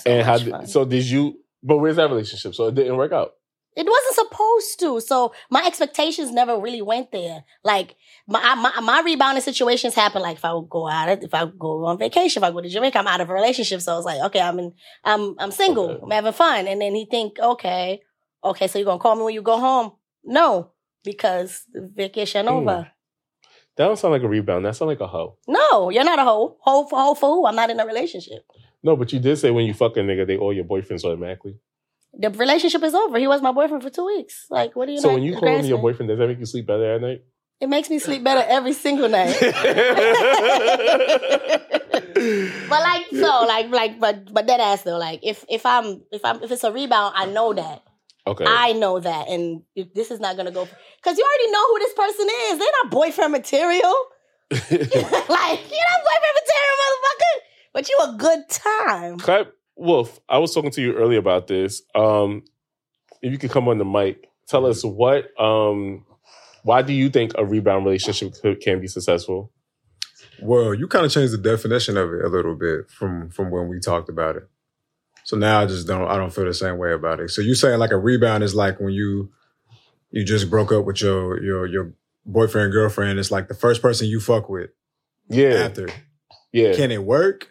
[SPEAKER 1] But where's that relationship? So it didn't work out.
[SPEAKER 2] It wasn't supposed to. So my expectations never really went there. Like my rebounding situations happen. Like if I go on vacation, if I go to Jamaica, I'm out of a relationship. So it's like, okay, I'm single. Okay. I'm having fun. And then he think, okay, so you're gonna call me when you go home? No, because the vacation over.
[SPEAKER 1] That don't sound like a rebound. That sounds like a hoe.
[SPEAKER 2] No, you're not a hoe. Hoe for who? I'm not in a relationship.
[SPEAKER 1] No, but you did say when you fuck a nigga, they all your boyfriends automatically.
[SPEAKER 2] The relationship is over. He was my boyfriend for 2 weeks. Like, what do you?
[SPEAKER 1] So when you call him your boyfriend, does that make you sleep better at night?
[SPEAKER 2] It makes me sleep better every single night. But that ass though, like if it's a rebound, I know that.
[SPEAKER 1] Okay.
[SPEAKER 2] I know that, and this is not gonna go because you already know who this person is. They're not boyfriend material. Like you're not boyfriend material, motherfucker. But you a good time.
[SPEAKER 1] Wolf, I was talking to you earlier about this. If you could come on the mic, tell us why do you think a rebound relationship can be successful?
[SPEAKER 6] Well, you kind of changed the definition of it a little bit from when we talked about it. So now I don't feel the same way about it. So you saying like a rebound is like when you just broke up with your boyfriend, girlfriend. It's like the first person you fuck with.
[SPEAKER 1] Yeah.
[SPEAKER 6] After.
[SPEAKER 1] Yeah.
[SPEAKER 6] Can it work?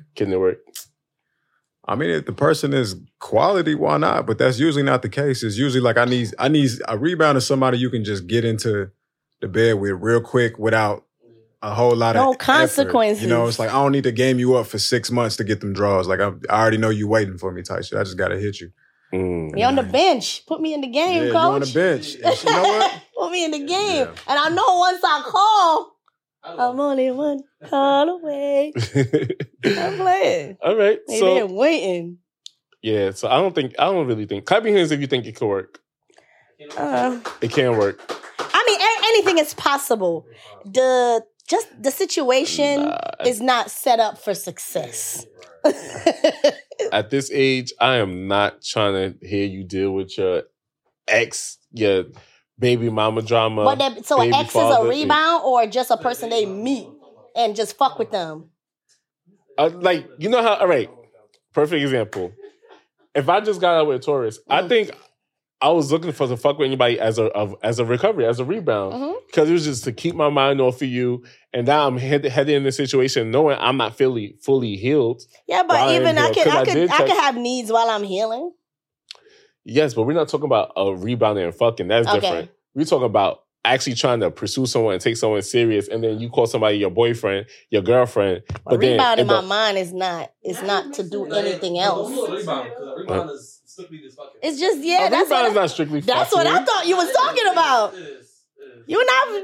[SPEAKER 6] I mean, if the person is quality, why not? But that's usually not the case. It's usually like I need a rebound is somebody you can just get into the bed with real quick without a whole lot of
[SPEAKER 2] consequences.
[SPEAKER 6] Effort. You know, it's like, I don't need to game you up for 6 months to get them draws. Like, I already know you waiting for me type shit. I just got to hit you.
[SPEAKER 2] You're on the bench. Put me in the game, coach.
[SPEAKER 6] You're on the bench. And you know what?
[SPEAKER 2] Put me in the game. Yeah. And I know once I call, I'm only one call away. I'm playing.
[SPEAKER 1] All right.
[SPEAKER 2] Hey, they're waiting.
[SPEAKER 1] Yeah, so I don't really think. Clap your hands if you think it could work. It can work.
[SPEAKER 2] I mean, anything is possible. The situation is not set up for success.
[SPEAKER 1] At this age, I am not trying to hear you deal with your ex, your baby mama drama.
[SPEAKER 2] But so an ex is a rebound or just a person they meet and just fuck with them?
[SPEAKER 1] Like, you know how, all right, perfect example. If I just got out with a Taurus, I think I was looking for to fuck with anybody as a recovery, as a rebound. Because it was just to keep my mind off of you. And now I'm headed in this situation knowing I'm not fully healed.
[SPEAKER 2] Yeah, but even I could have needs while I'm healing.
[SPEAKER 1] Yes, but we're not talking about rebounding and fucking. That's different. We're talking about actually trying to pursue someone and take someone serious, and then you call somebody your boyfriend, your girlfriend. But
[SPEAKER 2] rebound in my mind is not to do anything else.
[SPEAKER 7] Rebound is strictly this fucking.
[SPEAKER 2] It's just
[SPEAKER 1] rebound is not strictly.
[SPEAKER 2] That's what I thought you was talking about. You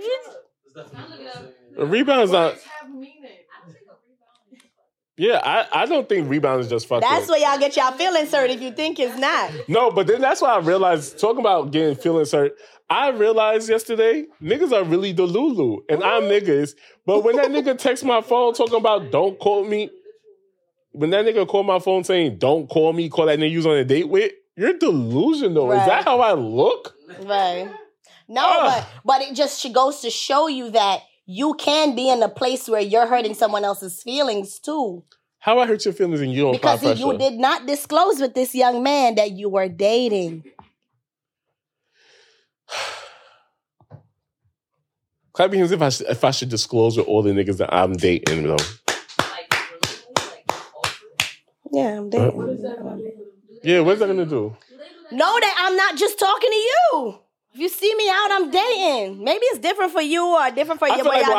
[SPEAKER 1] and rebound is not. Yeah, I don't think rebound is just fucking.
[SPEAKER 2] That's where y'all get y'all feelings hurt if you think it's not.
[SPEAKER 1] No, but then that's why I realized, talking about getting feelings hurt, I realized yesterday, niggas are really the Lulu, and I'm niggas. But when that nigga texts my phone talking about don't call me, when that nigga called my phone saying don't call me, call that nigga you was on a date with, you're delusional. Right. Is that how I look?
[SPEAKER 2] Right. No, but it just goes to show you that you can be in a place where you're hurting someone else's feelings too.
[SPEAKER 1] How I hurt your feelings and you don't apply pressure?
[SPEAKER 2] Because you did not disclose with this young man that you were dating.
[SPEAKER 1] Clap your hands if I should disclose with all the niggas that I'm dating, though.
[SPEAKER 2] Yeah, I'm dating.
[SPEAKER 1] Yeah, what's that gonna do?
[SPEAKER 2] Know that I'm not just talking to you. If you see me out, I'm dating. Maybe it's different for you or different for you.
[SPEAKER 1] I feel like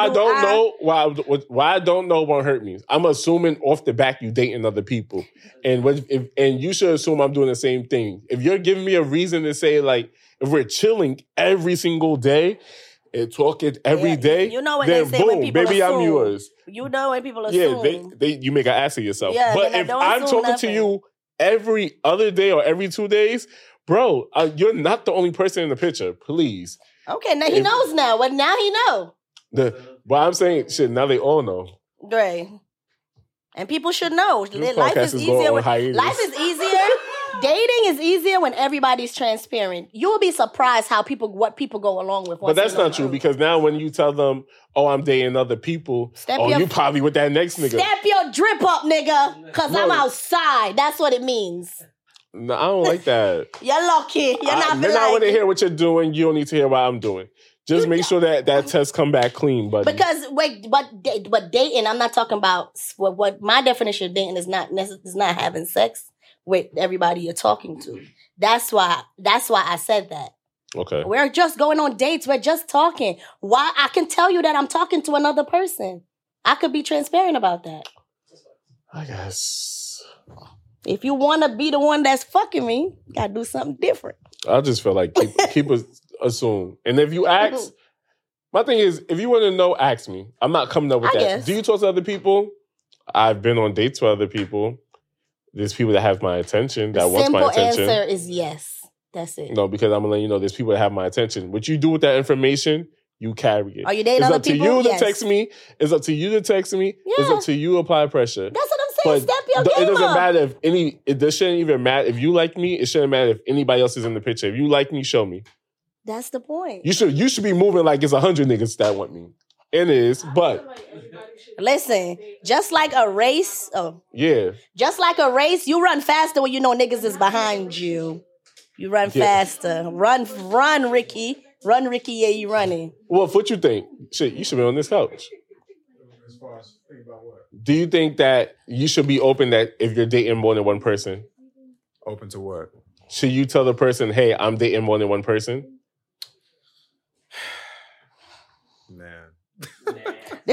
[SPEAKER 1] why I don't know won't hurt me. I'm assuming off the back you dating other people, and you should assume I'm doing the same thing. If you're giving me a reason to say, like, if we're chilling every single day and talking every day,
[SPEAKER 2] you know what
[SPEAKER 1] then
[SPEAKER 2] they say
[SPEAKER 1] boom,
[SPEAKER 2] when people
[SPEAKER 1] baby,
[SPEAKER 2] assume.
[SPEAKER 1] I'm yours.
[SPEAKER 2] You know when people assume.
[SPEAKER 1] Yeah, you make an ass of yourself.
[SPEAKER 2] Yeah,
[SPEAKER 1] but if I'm talking to you every other day or every 2 days, bro, you're not the only person in the picture. Please.
[SPEAKER 2] Okay, now he knows now. Well, now he know.
[SPEAKER 1] But I'm saying, shit, now they all know.
[SPEAKER 2] Right. And people should know. Life is easier. Life is easier. Dating is easier when everybody's transparent. You will be surprised what people go along with.
[SPEAKER 1] But that's not true, because now when you tell them, oh, I'm dating other people, you probably with that next nigga.
[SPEAKER 2] Step your drip up, nigga, because I'm outside. That's what it means.
[SPEAKER 1] No, I don't like that.
[SPEAKER 2] You're lucky. You're not
[SPEAKER 1] Then I want to hear what you're doing. You don't need to hear what I'm doing. Just make sure that test come back clean, buddy.
[SPEAKER 2] Because but dating, I'm not talking about what my definition of dating is not having sex with everybody you're talking to. That's why I said that.
[SPEAKER 1] Okay.
[SPEAKER 2] We're just going on dates. We're just talking. Why? I can tell you that I'm talking to another person. I could be transparent about that.
[SPEAKER 1] I guess.
[SPEAKER 2] If you want to be the one that's fucking me, you got to do something different.
[SPEAKER 1] I just feel like keep assume. And if you ask, my thing is, if you want to know, ask me. I'm not coming up with that. Guess. Do you talk to other people? I've been on dates with other people. There's people that have my attention, that wants my attention.
[SPEAKER 2] Simple answer is yes. That's it.
[SPEAKER 1] No, because I'm going to let you know there's people that have my attention. What you do with that information, you carry it.
[SPEAKER 2] Are you dating other people?
[SPEAKER 1] It's up to you to text me. It's up to you to text me. Yeah. It's up to you to apply pressure.
[SPEAKER 2] That's what I'm saying. Step your game up.
[SPEAKER 1] It doesn't matter it shouldn't even matter. If you like me, it shouldn't matter if anybody else is in the picture. If you like me, show me.
[SPEAKER 2] That's the point.
[SPEAKER 1] You should be moving like it's 100 niggas that want me. It is, but...
[SPEAKER 2] Listen, just like a race... Just like a race, you run faster when you know niggas is behind you. You run faster. Run, Ricky. Run, Ricky, yeah, you running.
[SPEAKER 1] Well, what you think? Shit, you should be on this couch.
[SPEAKER 6] As far as think about what?
[SPEAKER 1] Do you think that you should be open that if you're dating more than one person?
[SPEAKER 6] Open to what?
[SPEAKER 1] Should you tell the person, hey, I'm dating more than one person?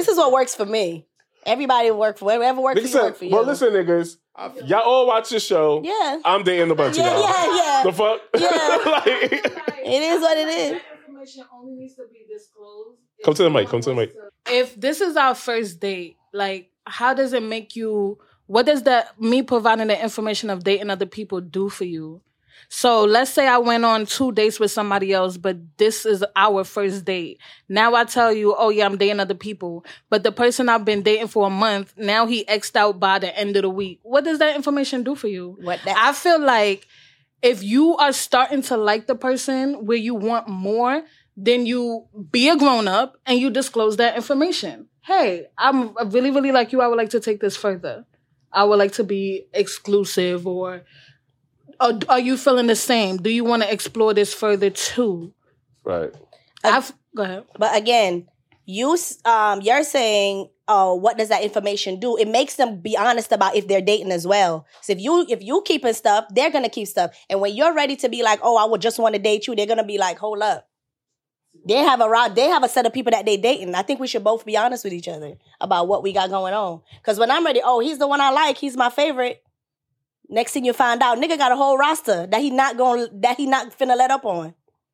[SPEAKER 2] is what works for me. Everybody work for whatever works for you.
[SPEAKER 1] Well, listen, niggas. Y'all all watch this show.
[SPEAKER 2] Yeah.
[SPEAKER 1] I'm dating a bunch of y'all.
[SPEAKER 2] Yeah.
[SPEAKER 1] The fuck?
[SPEAKER 2] Yeah.
[SPEAKER 1] Like,
[SPEAKER 2] it is what it is.
[SPEAKER 5] That information only needs to be disclosed.
[SPEAKER 1] Come to the mic. Come to the mic.
[SPEAKER 8] If this is our first date, like, how does it make you? What does me providing the information of dating other people do for you? So let's say I went on 2 dates with somebody else, but this is our first date. Now I tell you, oh yeah, I'm dating other people. But the person I've been dating for a month, now he X'd out by the end of the week. What does that information do for you? I feel like if you are starting to like the person where you want more, then you be a grown-up and you disclose that information. Hey, I really, really like you. I would like to take this further. I would like to be exclusive or are you feeling the same? Do you want to explore this further too?
[SPEAKER 1] Right.
[SPEAKER 8] Go ahead.
[SPEAKER 2] But again, you're saying, oh, what does that information do? It makes them be honest about if they're dating as well. So if you keeping stuff, they're gonna keep stuff. And when you're ready to be like, oh, I would just want to date you, they're gonna be like, hold up. They have a set of people that they dating. I think we should both be honest with each other about what we got going on. Because when I'm ready, oh, he's the one I like, he's my favorite. Next thing you find out, nigga got a whole roster that he not finna let up on.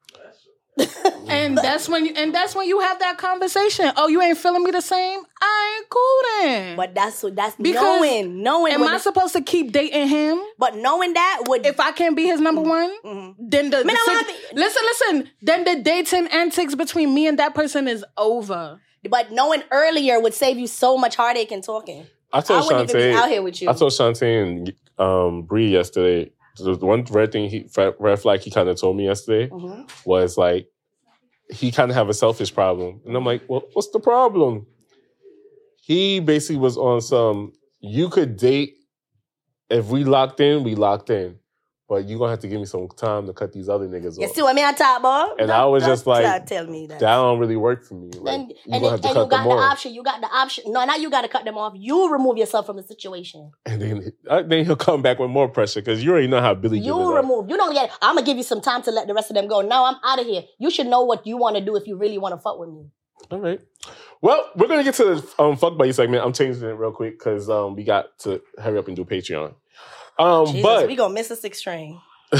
[SPEAKER 8] and that's when you have that conversation. Oh, you ain't feeling me the same? I ain't cool then.
[SPEAKER 2] But that's because knowing.
[SPEAKER 8] Am I supposed to keep dating him?
[SPEAKER 2] But knowing that would,
[SPEAKER 8] if I can't be his number one, then listen. Then the dating antics between me and that person is over.
[SPEAKER 2] But knowing earlier would save you so much heartache and talking.
[SPEAKER 1] I wouldn't even
[SPEAKER 2] be out here with you.
[SPEAKER 1] I told Shantae and Bree yesterday. The one red flag he kind of told me yesterday was like, he kind of have a selfish problem. And I'm like, well, what's the problem? He basically was on some, you could date, if we locked in. But you're going to have to give me some time to cut these other niggas off.
[SPEAKER 2] You see what I talk about?
[SPEAKER 1] And I was just like,
[SPEAKER 2] tell me that
[SPEAKER 1] don't really work for me. Like, you got the option.
[SPEAKER 2] You got the option. No, now you got to cut them off. You remove yourself from the situation.
[SPEAKER 1] And then he'll come back with more pressure because you already know how Billy gets.
[SPEAKER 2] You remove. You don't get, I'm going to give you some time to let the rest of them go. Now I'm out of here. You should know what you want to do if you really want to fuck with me.
[SPEAKER 1] All right. Well, we're going to get to the Fuck Buddy segment. I'm changing it real quick because we got to hurry up and do Patreon.
[SPEAKER 2] Jesus,
[SPEAKER 1] but
[SPEAKER 2] we going to miss a 6 train.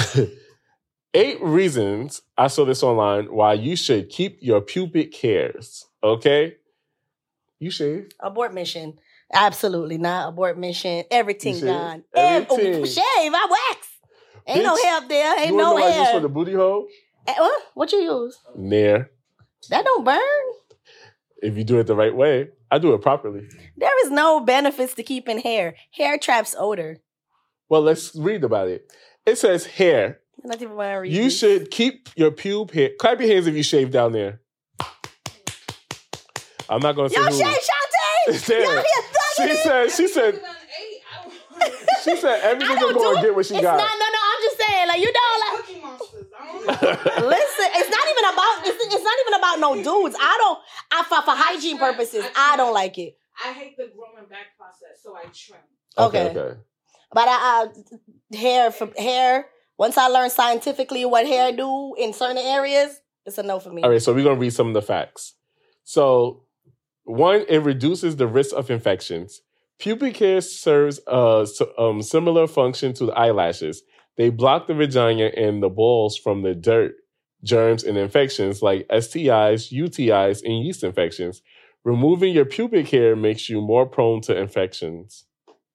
[SPEAKER 1] 8 reasons, I saw this online, why you should keep your pubic hairs. Okay? You shave?
[SPEAKER 2] Abort mission. Absolutely not. Abort mission. Everything gone.
[SPEAKER 1] Everything.
[SPEAKER 2] Shave. I wax. Ain't no hair up there. Ain't no hair.
[SPEAKER 1] You use for the booty hole?
[SPEAKER 2] What you use?
[SPEAKER 1] Nair.
[SPEAKER 2] That don't burn.
[SPEAKER 1] If you do it the right way. I do it properly.
[SPEAKER 2] There is no benefits to keeping hair. Hair traps odor.
[SPEAKER 1] Well, let's read about it. It says hair.
[SPEAKER 2] Not even when I read
[SPEAKER 1] you
[SPEAKER 2] this.
[SPEAKER 1] should keep your pube hair. Clap your hands if you shave down there. I'm not going to say who.
[SPEAKER 2] Yo, Shantae! Y'all here
[SPEAKER 1] She said every nigga going to get what she got.
[SPEAKER 2] No, I'm just saying, like, you know, like,
[SPEAKER 5] Cookie Monsters.
[SPEAKER 2] listen, it's not even about no dudes. For hygiene purposes, I don't like it.
[SPEAKER 5] I hate the growing back process, so I trim.
[SPEAKER 2] Okay. But hair, once I learn scientifically what hair do in certain areas, it's a no for me.
[SPEAKER 1] All right, so we're going to read some of the facts. So, 1, it reduces the risk of infections. Pubic hair serves a similar function to the eyelashes. They block the vagina and the balls from the dirt, germs, and infections like STIs, UTIs, and yeast infections. Removing your pubic hair makes you more prone to infections.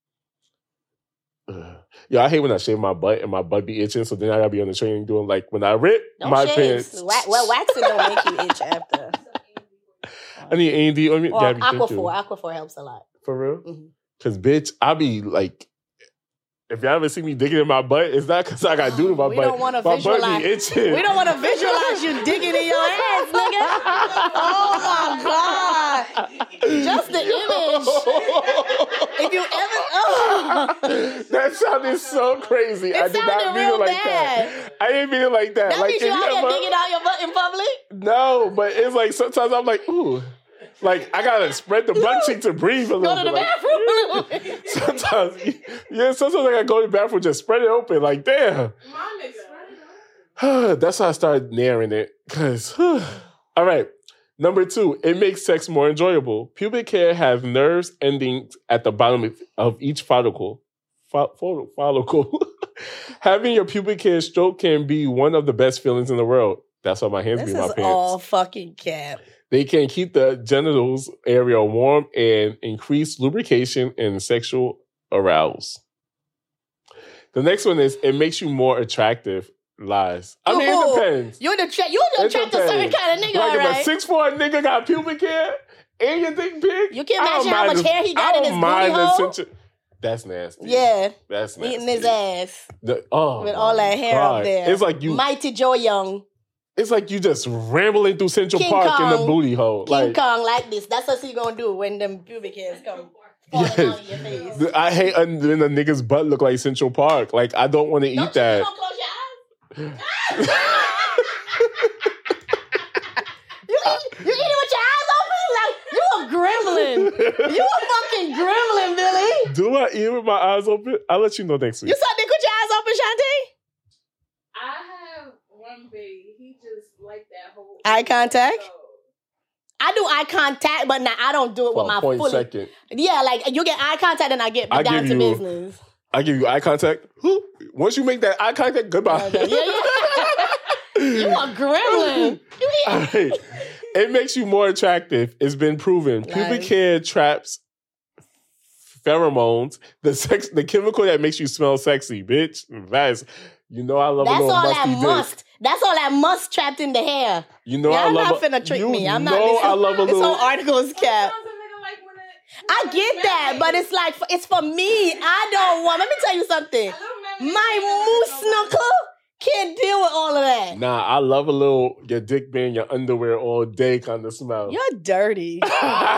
[SPEAKER 1] I hate when I shave my butt and my butt be itching, so then I gotta be on the train doing like when I rip my pants.
[SPEAKER 2] Waxing don't make you itch after.
[SPEAKER 1] I need A&D on me.
[SPEAKER 2] Or Aquaphor helps a lot.
[SPEAKER 1] For real? Because bitch, I be like, if y'all ever see me digging in my butt, it's not because I got doo-doo in my butt.
[SPEAKER 2] We don't want to visualize.
[SPEAKER 1] Butt be itching.
[SPEAKER 2] We don't want to visualize you digging in your ass, nigga. Oh my God. Just the image. If you ever...
[SPEAKER 1] That sounded so crazy. I did not mean it like that. I didn't mean it like that.
[SPEAKER 2] That means you out here digging out your butt in public?
[SPEAKER 1] No, but it's like sometimes I'm like, ooh. Like, I gotta spread the butt cheek to breathe a little bit.
[SPEAKER 2] Go to the bathroom.
[SPEAKER 1] Sometimes I gotta go to the bathroom, just spread it open. Like, damn.
[SPEAKER 5] Mom is spread it open.
[SPEAKER 1] That's how I started narrowing it. All right. Number 2, it makes sex more enjoyable. Pubic hair has nerves ending at the bottom of each follicle. Follicle. Having your pubic hair stroke can be one of the best feelings in the world. That's why my hands be in my pants.
[SPEAKER 2] This is all fucking cap.
[SPEAKER 1] They can keep the genitals area warm and increase lubrication and sexual arousal. The next one is it makes you more attractive. Lies. I mean, it depends.
[SPEAKER 2] You attract a certain kind of nigga,
[SPEAKER 1] like
[SPEAKER 2] right?
[SPEAKER 1] If a 6'4" nigga got pubic hair and your dick big,
[SPEAKER 2] you can imagine how much hair he got in his booty hole.
[SPEAKER 1] That's nasty.
[SPEAKER 2] Yeah.
[SPEAKER 1] That's nasty.
[SPEAKER 2] Eating his ass. With all that hair
[SPEAKER 1] God.
[SPEAKER 2] up there.
[SPEAKER 1] It's like you...
[SPEAKER 2] Mighty Joe Young.
[SPEAKER 1] It's like you just rambling through Central
[SPEAKER 2] King
[SPEAKER 1] Park
[SPEAKER 2] Kong,
[SPEAKER 1] in the booty hole.
[SPEAKER 2] King Kong like this. That's what he gonna do when them pubic hairs come falling out of your face.
[SPEAKER 1] I hate when a nigga's butt look like Central Park. Like, I don't want to eat that.
[SPEAKER 2] You don't close your eyes? You eat it with your eyes open? Like, you a gremlin. You a fucking gremlin, Billy.
[SPEAKER 1] Do I eat with my eyes open? I'll let you know next week.
[SPEAKER 2] You suck dick with your eyes open, Shantae?
[SPEAKER 5] I have one baby. He just like that whole
[SPEAKER 2] eye contact. I do eye contact, but now I don't do it with my
[SPEAKER 1] point
[SPEAKER 2] fully.
[SPEAKER 1] Second.
[SPEAKER 2] Yeah, like you get eye contact, and I get down to business.
[SPEAKER 1] I give you eye contact. Once you make that eye contact, goodbye.
[SPEAKER 2] You a gremlin.
[SPEAKER 1] All right. It makes you more attractive. It's been proven. Nice. Pubic hair traps pheromones, the chemical that makes you smell sexy, bitch. You know I love a little musty dick.
[SPEAKER 2] That's all that must trapped in the hair.
[SPEAKER 1] You know
[SPEAKER 2] I love not finna trick me. I'm not listening.
[SPEAKER 1] I love a little...
[SPEAKER 2] This whole article is cap. I get that, but it's like, it's for me. I don't want... Let me tell you something. My moose knuckle can't deal with all of that.
[SPEAKER 1] Nah, I love a little your dick being your underwear all day kind of smell.
[SPEAKER 2] You're dirty.
[SPEAKER 1] It's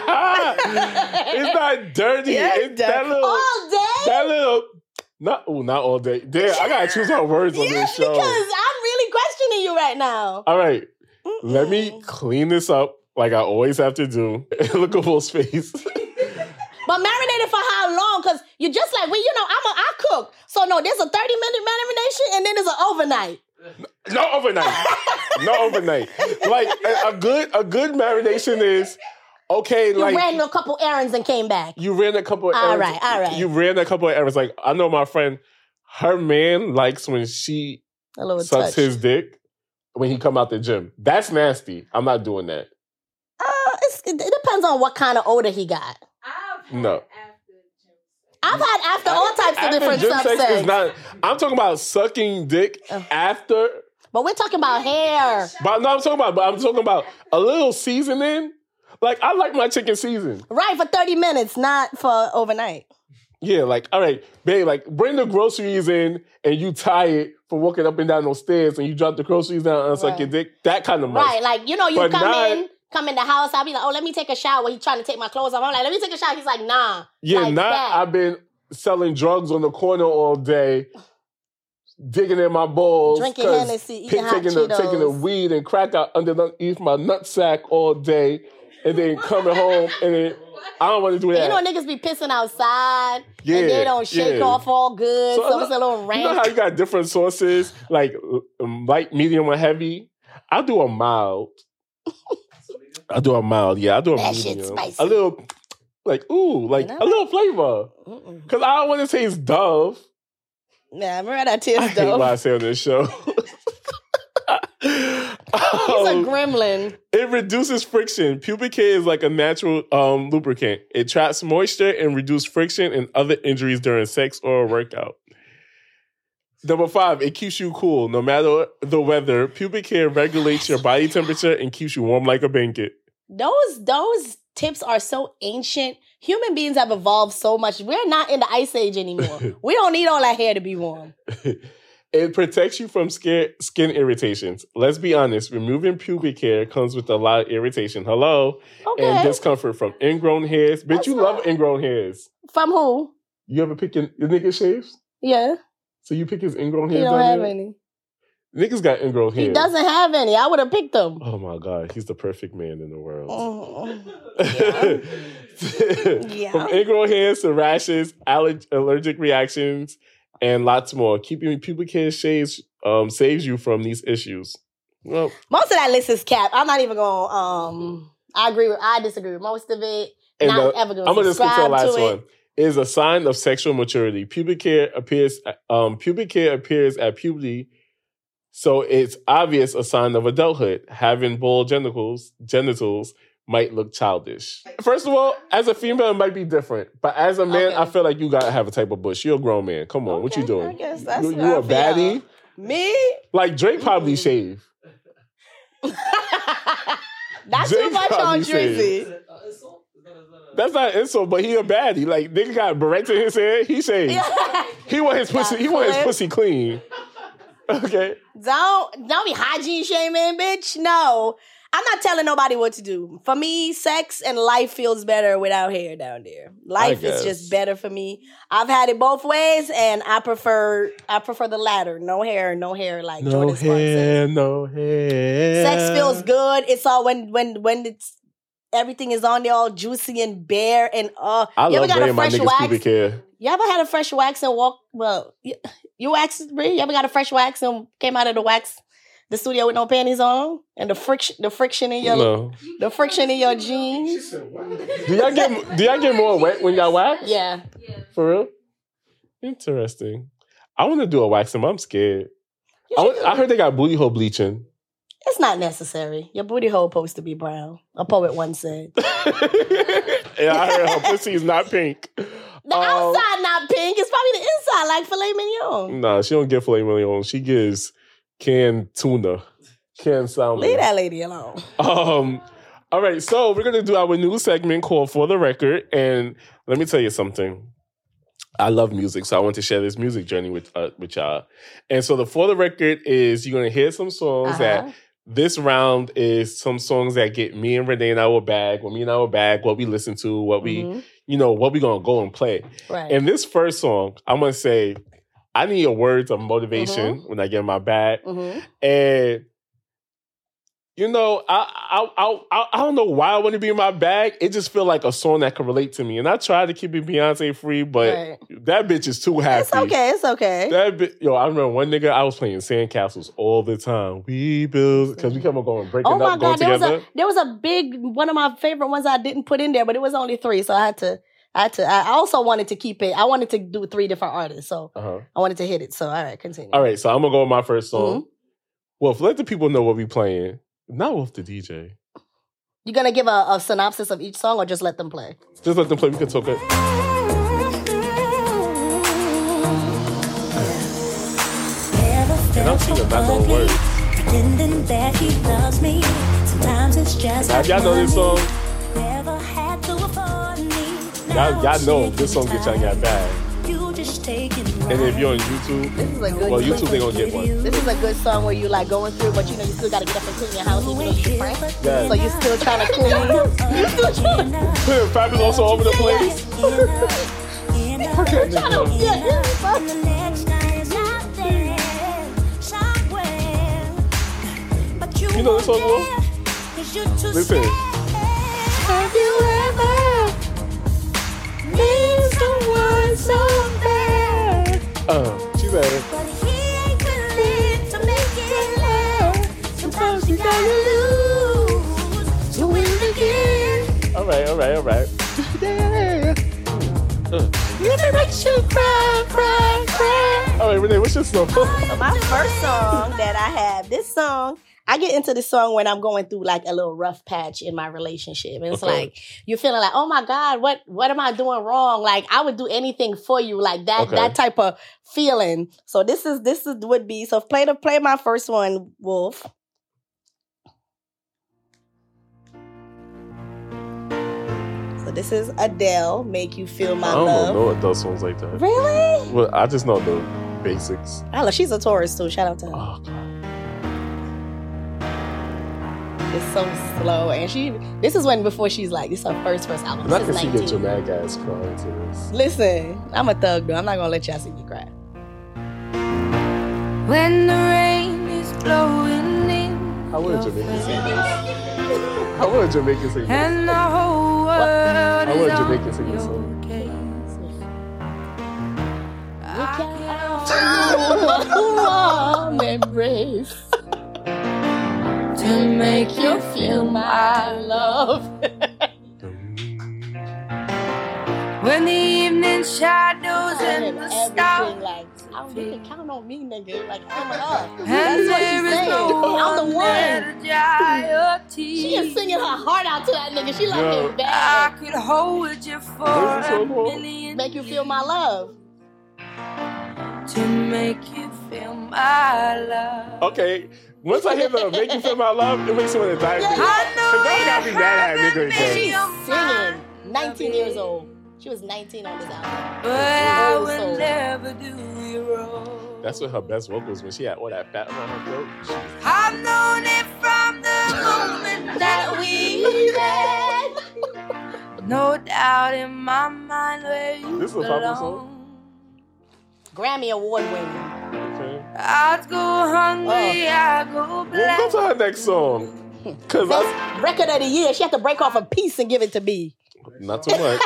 [SPEAKER 1] not dirty. It's that little...
[SPEAKER 2] All day?
[SPEAKER 1] That little... Not all day. Damn, I gotta choose my words on this show.
[SPEAKER 2] Because I'm really questioning you right now.
[SPEAKER 1] All right. Let me clean this up like I always have to do. Look at Will's face.
[SPEAKER 2] But marinated for how long? Because you just like, I cook. So no, there's a 30-minute marination and then there's an overnight.
[SPEAKER 1] No overnight. No overnight. Like a good marination is okay.
[SPEAKER 2] You ran a couple errands and came back.
[SPEAKER 1] You ran a couple of errands.
[SPEAKER 2] All right.
[SPEAKER 1] You ran a couple of errands. Like I know my friend, her man likes when she sucks his dick when he come out the gym. That's nasty. I'm not doing that.
[SPEAKER 2] It depends on what kind of odor he got.
[SPEAKER 1] No.
[SPEAKER 2] I've had after all types of different sex.
[SPEAKER 1] I'm talking about sucking dick after.
[SPEAKER 2] But we're talking about hair.
[SPEAKER 1] But I'm talking about a little seasoning. Like, I like my chicken seasoned.
[SPEAKER 2] Right, for 30 minutes, not for overnight.
[SPEAKER 1] Yeah, like, all right, babe, like, bring the groceries in and you tired for walking up and down those stairs and you drop the groceries down and suck your dick. That kind of much.
[SPEAKER 2] Right, like, you come in the house, I'll be like, oh, let me take a shower. He's trying to take my clothes off. I'm like, let me take a shower. He's like, nah.
[SPEAKER 1] Yeah,
[SPEAKER 2] like
[SPEAKER 1] I've been selling drugs on the corner all day, digging in my balls.
[SPEAKER 2] Drinking Hennessy, eating hot Cheetos.
[SPEAKER 1] Taking the weed and crack out underneath my nutsack all day, and then coming home, and then I don't want to do that.
[SPEAKER 2] You know niggas be pissing outside, and they don't shake off all good, so it's a little rank.
[SPEAKER 1] You know how you got different sauces, like light, medium, or heavy? I'll do a mild. Yeah. I'll do a medium.
[SPEAKER 2] Shit spicy.
[SPEAKER 1] A little, like, ooh, like a little flavor. Because I don't want to taste Dove.
[SPEAKER 2] Nah, remember that taste Dove?
[SPEAKER 1] I hate what I say on this show.
[SPEAKER 2] He's a gremlin.
[SPEAKER 1] It reduces friction. Pubic hair is like a natural lubricant. It traps moisture and reduces friction and other injuries during sex or a workout. Number 5, it keeps you cool. No matter the weather, pubic hair regulates your body temperature and keeps you warm like a blanket.
[SPEAKER 2] Those tips are so ancient. Human beings have evolved so much. We're not in the ice age anymore. We don't need all that hair to be warm.
[SPEAKER 1] It protects you from skin irritations. Let's be honest, removing pubic hair comes with a lot of irritation. Hello? Okay. And discomfort from ingrown hairs. Bitch, you love ingrown hairs.
[SPEAKER 2] From who?
[SPEAKER 1] You ever pick your nigga shaves?
[SPEAKER 2] Yeah.
[SPEAKER 1] So you pick his ingrown hairs?
[SPEAKER 2] He don't have any.
[SPEAKER 1] Niggas got ingrown hairs.
[SPEAKER 2] He doesn't have any. I would have picked them.
[SPEAKER 1] Oh my God. He's the perfect man in the world.
[SPEAKER 2] Yeah.
[SPEAKER 1] From ingrown hairs to rashes, allergic reactions, and lots more. Keeping pubic hair shaves saves you from these issues. Well,
[SPEAKER 2] most of that list is cap. I'm not even going. I disagree with most of it. Not ever going to.
[SPEAKER 1] I'm gonna just get to the last one.
[SPEAKER 2] It
[SPEAKER 1] is a sign of sexual maturity. Pubic hair appears at puberty, so it's obvious a sign of adulthood. Having bald genitals might look childish. First of all, as a female, it might be different, but as a man, I feel like you gotta have a type of bush. You're a grown man. Come on, what you doing?
[SPEAKER 2] I guess that's
[SPEAKER 1] you a baddie?
[SPEAKER 2] Me?
[SPEAKER 1] Like Drake probably shave.
[SPEAKER 2] That's too much on Drizzy.
[SPEAKER 1] That's not an insult, but he a baddie. Like, nigga got barrettes in his head. He shaved. He want his pussy. He want his pussy clean. Okay.
[SPEAKER 2] Don't be hygiene shaming, bitch. No, I'm not telling nobody what to do. For me, sex and life feels better without hair down there. Life is just better for me. I've had it both ways, and I prefer the latter. No hair, like Jordan Sparks says.
[SPEAKER 1] No hair.
[SPEAKER 2] Sex feels good. It's all when it's. Everything is on there all juicy and bare and
[SPEAKER 1] I love wearing my niggas' pubic hair.
[SPEAKER 2] You ever had a fresh wax and walk? Well, you waxed, Brie? You ever got a fresh wax and came out of the studio with no panties on, and the friction in your jeans?
[SPEAKER 1] Do y'all get more wet when y'all wax?
[SPEAKER 2] Yeah.
[SPEAKER 1] For real? Interesting. I want to do a waxing, but I'm scared. I heard they got booty hole bleaching.
[SPEAKER 2] It's not necessary. Your booty hole supposed to be brown. A poet once said.
[SPEAKER 1] Yeah, I heard her pussy is not pink.
[SPEAKER 2] The outside not pink. It's probably the inside, like filet mignon.
[SPEAKER 1] Nah, she don't get filet mignon. She gives canned tuna, canned salmon.
[SPEAKER 2] Leave that lady alone.
[SPEAKER 1] All right, so we're gonna do our new segment called For the Record, and let me tell you something. I love music, so I want to share this music journey with y'all. And so the For the Record is you're gonna hear some songs that. This round is some songs that get me and Renee in our bag. When me and our bag, what we listen to, what we, what we gonna go and play.
[SPEAKER 2] Right.
[SPEAKER 1] And this first song, I'm gonna say, I need your words of motivation when I get in my bag. And I don't know why I want to be in my bag. It just feel like a song that can relate to me. And I try to keep it Beyonce free, but that bitch is too happy.
[SPEAKER 2] It's okay.
[SPEAKER 1] I remember one nigga, I was playing Sandcastles all the time. We build, because we kept on going, breaking up, going together.
[SPEAKER 2] There was a big, one of my favorite ones I didn't put in there, but it was only 3, so I also wanted to keep it. I wanted to do 3 different artists, so I wanted to hit it. So, all right, continue.
[SPEAKER 1] All right, so I'm going to go with my first song. Well, let the people know what we playing. Not with the DJ.
[SPEAKER 2] You going to give a synopsis of each song or just let them play?
[SPEAKER 1] Just let them play. We can talk it. And I'm singing not no words.
[SPEAKER 3] Pretending that he loves me. Sometimes it's just
[SPEAKER 1] y'all know this song? Y'all know this song gets y'all in your bag. And if you're on YouTube, YouTube they gonna get one.
[SPEAKER 2] This is a good song where you like going through, but you still gotta get up and clean your house even though you're depressed. Yes. So you're still trying to clean.
[SPEAKER 1] Fabulous also over the place. You know this song, Will? Listen.
[SPEAKER 3] Have you ever been someone so bad?
[SPEAKER 1] She's at it.
[SPEAKER 3] But he ain't willing to make it last. Sometimes you gotta lose to win again.
[SPEAKER 1] All right.
[SPEAKER 3] Yeah. It makes you cry.
[SPEAKER 1] All right, Renee, what's your song?
[SPEAKER 2] My first song that I have, this song, I get into this song when I'm going through like a little rough patch in my relationship. And it's like, you're feeling like, oh my God, what am I doing wrong? Like, I would do anything for you, like that type of feeling. So this would be, so play my first one, Wolf. So this is Adele, Make You Feel My Love.
[SPEAKER 1] I don't know Adele songs like that.
[SPEAKER 2] Really?
[SPEAKER 1] Well, I just know the basics.
[SPEAKER 2] She's a Taurus too, shout out to her.
[SPEAKER 1] Oh, God.
[SPEAKER 2] It's so slow, and this is before she's like, this is her first album.
[SPEAKER 1] And I can see get your mad guys crying to this.
[SPEAKER 2] Listen, I'm a thug though. I'm not gonna let y'all see me cry.
[SPEAKER 3] When the rain is blowing in.
[SPEAKER 1] How would Jamaican sing this? How would Jamaican sing this?
[SPEAKER 3] And the whole world
[SPEAKER 1] How would Jamaican sing this song?
[SPEAKER 2] Warm embrace.
[SPEAKER 3] make you feel my love. When the evening shadows and the stars.
[SPEAKER 2] Like, oh, you can count on me, nigga. Like, coming up.
[SPEAKER 3] And
[SPEAKER 2] That's what
[SPEAKER 3] there
[SPEAKER 2] she's
[SPEAKER 3] is
[SPEAKER 2] saying.
[SPEAKER 3] no
[SPEAKER 2] I'm the
[SPEAKER 3] one there
[SPEAKER 2] one.
[SPEAKER 3] to dry your tears.
[SPEAKER 2] She is singing her heart out to that nigga. She like
[SPEAKER 1] Yo.
[SPEAKER 2] him
[SPEAKER 3] I
[SPEAKER 2] bad.
[SPEAKER 3] could hold you for
[SPEAKER 1] What is this
[SPEAKER 3] a
[SPEAKER 1] song called?
[SPEAKER 3] million
[SPEAKER 2] Make you feel my love.
[SPEAKER 3] to make you feel my love.
[SPEAKER 1] Okay. Once I hear the make you feel my love, it makes me want to die.
[SPEAKER 3] I
[SPEAKER 1] Cause
[SPEAKER 3] know
[SPEAKER 1] that gotta be mad at nigga
[SPEAKER 2] She's
[SPEAKER 1] again.
[SPEAKER 2] singing. 19 years old. She was 19 on this album.
[SPEAKER 3] but I
[SPEAKER 2] Old
[SPEAKER 3] will
[SPEAKER 2] soul.
[SPEAKER 3] never do you wrong.
[SPEAKER 1] That's what her best vocals when she had all that fat on her throat.
[SPEAKER 3] I've known it from the moment that we met. No doubt in my mind where you
[SPEAKER 1] This is a popular song?
[SPEAKER 3] belong.
[SPEAKER 2] Grammy Award winning.
[SPEAKER 1] Okay.
[SPEAKER 3] I'd go hungry, I go
[SPEAKER 1] Well,
[SPEAKER 3] black.
[SPEAKER 1] go to her next song. Cause
[SPEAKER 2] Best record of the year. She had to break off a piece and give it to me.
[SPEAKER 1] not too much.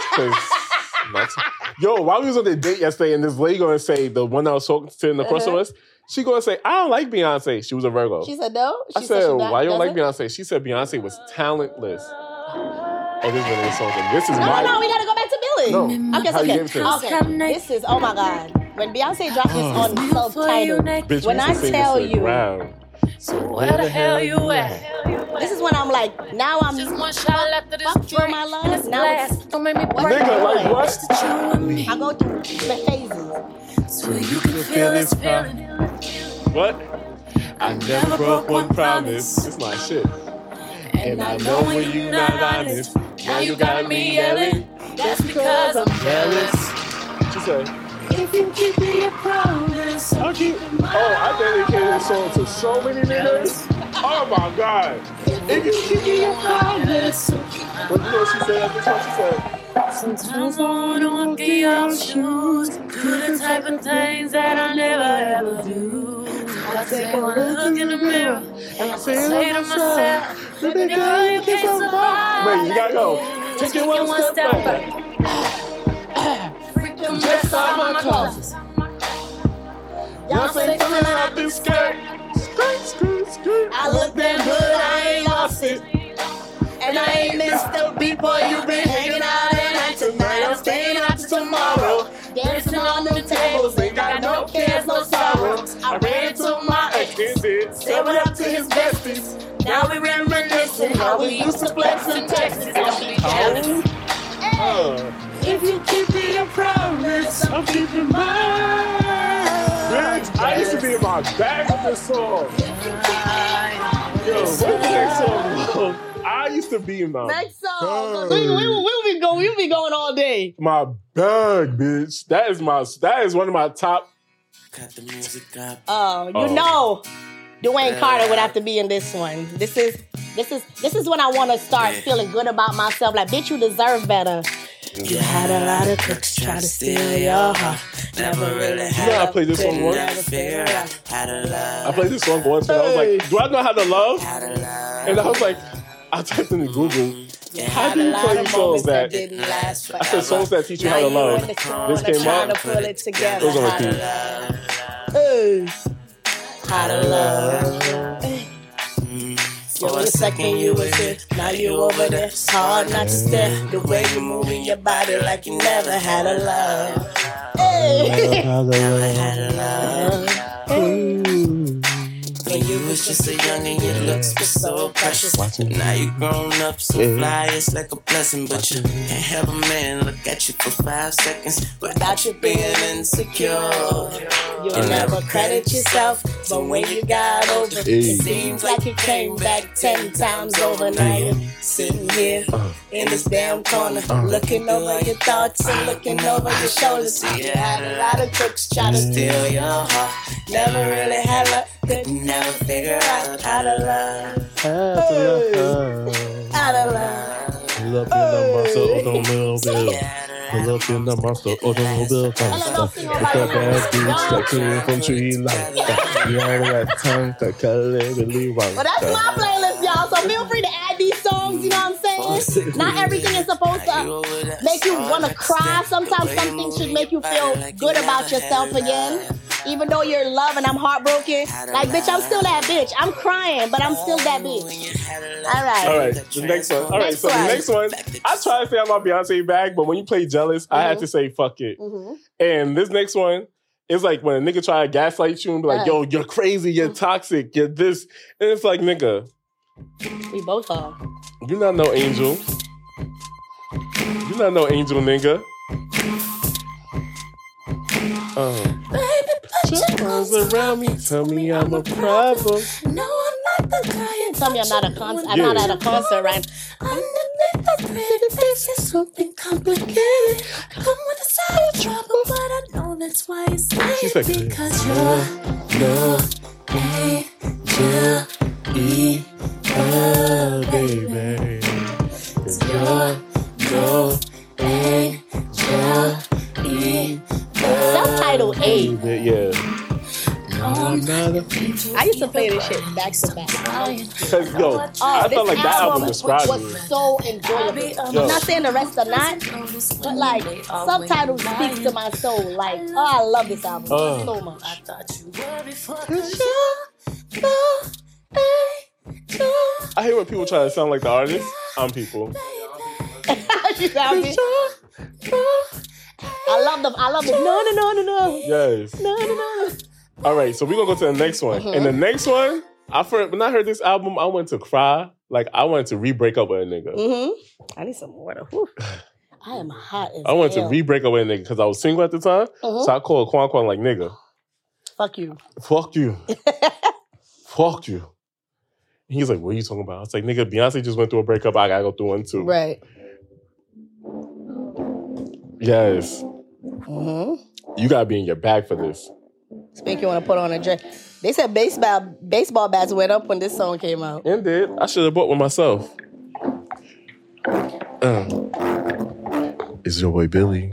[SPEAKER 1] Yo, while we was on the date yesterday, and this lady gonna say the one I was talking to in the cross of us, she gonna say, I don't like Beyonce. She was a Virgo.
[SPEAKER 2] She said no.
[SPEAKER 1] I said, why you don't like Beyonce? She said Beyonce was talentless. Oh, this is one of the songs. And this is my.
[SPEAKER 2] No, we gotta go back to Billy.
[SPEAKER 1] No.
[SPEAKER 2] Okay,
[SPEAKER 1] How you gave it to her?
[SPEAKER 2] okay. This is, oh my God. When Beyonce dropped this on self-titled,
[SPEAKER 1] Bitch,
[SPEAKER 2] when
[SPEAKER 1] we
[SPEAKER 2] I
[SPEAKER 1] used to sing
[SPEAKER 2] tell
[SPEAKER 1] this to the
[SPEAKER 2] you,
[SPEAKER 1] ground.
[SPEAKER 3] So where the hell you at?
[SPEAKER 2] this is when I'm like, now I'm
[SPEAKER 3] Just one shot left of this
[SPEAKER 2] fuck feel
[SPEAKER 3] drink.
[SPEAKER 2] my
[SPEAKER 3] And
[SPEAKER 2] love.
[SPEAKER 3] it's
[SPEAKER 2] Now
[SPEAKER 3] glass.
[SPEAKER 2] it's,
[SPEAKER 3] Don't make me
[SPEAKER 2] what
[SPEAKER 3] break
[SPEAKER 2] am I
[SPEAKER 1] Nigga, like
[SPEAKER 2] doing?
[SPEAKER 1] what?
[SPEAKER 3] you and me.
[SPEAKER 2] I go through the phases.
[SPEAKER 3] So you can feel this feeling.
[SPEAKER 1] What? I never broke one promise. It's my shit. And I know when you're not honest. Now you got me yelling.
[SPEAKER 3] That's because I'm jealous.
[SPEAKER 1] She said,
[SPEAKER 3] If you keep me a promise,
[SPEAKER 1] I'll keep. Oh, I dedicated this song to so many niggas. Oh my God. If you keep me a promise. But you know what she said at the time? She said,
[SPEAKER 3] sometimes I wanna walk in your shoes, do the type of things that I never ever do. I take one look in the mirror and I say to myself, baby girl, you can't survive.
[SPEAKER 1] wait, you gotta go. Take it one step back.
[SPEAKER 3] Freaking dress out my closet.
[SPEAKER 1] Y'all say coming out this skirt. Skirt, skirt, skirt.
[SPEAKER 2] I look damn good, I ain't lost it. And I ain't missed a beat, boy, you been hanging out at night tonight. I'm staying out till tomorrow. Dancing on them tables, ain't got no cares, no sorrows. I ran into my ex, said what up to his besties. Now we reminiscing how we used to flex in Texas. Don't be jealous. If you keep me a promise, I'm keeping mine.
[SPEAKER 1] Bitch, I used to be in my bag with this song. Yo, what's the next song? I used to be in my
[SPEAKER 2] Next song. We'll be going all day.
[SPEAKER 1] my bag, bitch. That is one of my top.
[SPEAKER 7] Cut the music up.
[SPEAKER 2] Oh, you know, Dwayne Carter would have to be in this one. This is when I want to start feeling good about myself. Like, bitch, you deserve better. You had a lot of crooks try to steal your heart. Never really had.
[SPEAKER 1] You know I played this song once. I played this song once and I was like, do I know how to love? And I was like, I typed in Google, how do you play songs that
[SPEAKER 2] didn't last forever.
[SPEAKER 1] I said songs that teach you how to love. This came
[SPEAKER 2] Trying to
[SPEAKER 1] out.
[SPEAKER 2] pull it together.
[SPEAKER 1] Those are
[SPEAKER 2] How
[SPEAKER 1] the
[SPEAKER 2] to
[SPEAKER 1] keys.
[SPEAKER 2] love. Hey. How to love. Yo, the second you was here, now you over there. It's hard not to stare. The way you moving your body like you never had a love. Hey.
[SPEAKER 7] Never had a love.
[SPEAKER 2] Hey.
[SPEAKER 7] When you was just a young and your looks were so precious. Now you grown up so fly, it's like a blessing. But you can't have a man look at you for 5 seconds without you being insecure.
[SPEAKER 2] You'll never credit yourself, but when you got older, it seems like you came back 10 times over. Now you're sitting here in this damn corner, looking over your thoughts and looking over your shoulders. You had a lot of crooks try to steal your heart. Never really had luck, could never figure out how to love. How to love.
[SPEAKER 1] Look in the monster automobile. Look in the monster automobile. With the bad beats that came from Tree Light. You know that tongue that really
[SPEAKER 2] Well, that's my playlist, y'all. So feel free to add these songs, you know what I'm saying? Not everything is supposed to make you want to cry. Sometimes something should make you feel good about yourself again. Even though you're in love and I'm heartbroken, like, bitch, I'm still that bitch. I'm crying, but I'm still that bitch. All right.
[SPEAKER 1] The next one. All right, so the next one, I try to say I'm my Beyonce bag, but when you play Jealous, I had to say fuck it. And this next one is like when a nigga try to gaslight you and be like, yo, you're crazy, you're toxic, you're this. And it's like, nigga.
[SPEAKER 2] We both are.
[SPEAKER 1] You're not no angel. You're not no angel, nigga.
[SPEAKER 3] Baby, put your arms
[SPEAKER 1] around me, tell me I'm a problem.
[SPEAKER 3] No, I'm not the guy.
[SPEAKER 2] Tell me I'm not at a concert, right?
[SPEAKER 3] Underneath the pretty face is something complicated. Come with a side of trouble, but I know that's why it's
[SPEAKER 1] She's like,
[SPEAKER 3] because you're no angel,
[SPEAKER 1] baby.
[SPEAKER 3] You're no angel,
[SPEAKER 2] Subtitle 8.
[SPEAKER 1] Yeah.
[SPEAKER 2] I used to play this shit back to back.
[SPEAKER 1] Because, yo, I felt like that album described
[SPEAKER 2] was
[SPEAKER 1] me.
[SPEAKER 2] so enjoyable. I'm not saying the rest are not, but like, Subtitle speaks to my soul. Like, I love this album so much.
[SPEAKER 1] I hate when people try to sound like the artist. I'm people.
[SPEAKER 2] You sound good. I love them. No.
[SPEAKER 1] Yes.
[SPEAKER 2] No.
[SPEAKER 1] All right, so we're going to go to the next one. And the next one, when I heard this album, I wanted to cry. Like, I wanted to re-break up with a nigga.
[SPEAKER 2] I need some water. Whew. I am hot as
[SPEAKER 1] I wanted
[SPEAKER 2] hell.
[SPEAKER 1] to re-break up with a nigga because I was single at the time. So I called Quan like, nigga.
[SPEAKER 2] Fuck you.
[SPEAKER 1] Fuck you. Fuck you. And he's like, what are you talking about? I was like, nigga, Beyonce just went through a breakup. I got to go through one too.
[SPEAKER 2] Right.
[SPEAKER 1] Yes. You got to be in your bag for this.
[SPEAKER 2] Speak, you want to put on a dress. They said baseball bats went up when this song came out.
[SPEAKER 1] And did. I should have bought one myself. It's your boy Billy.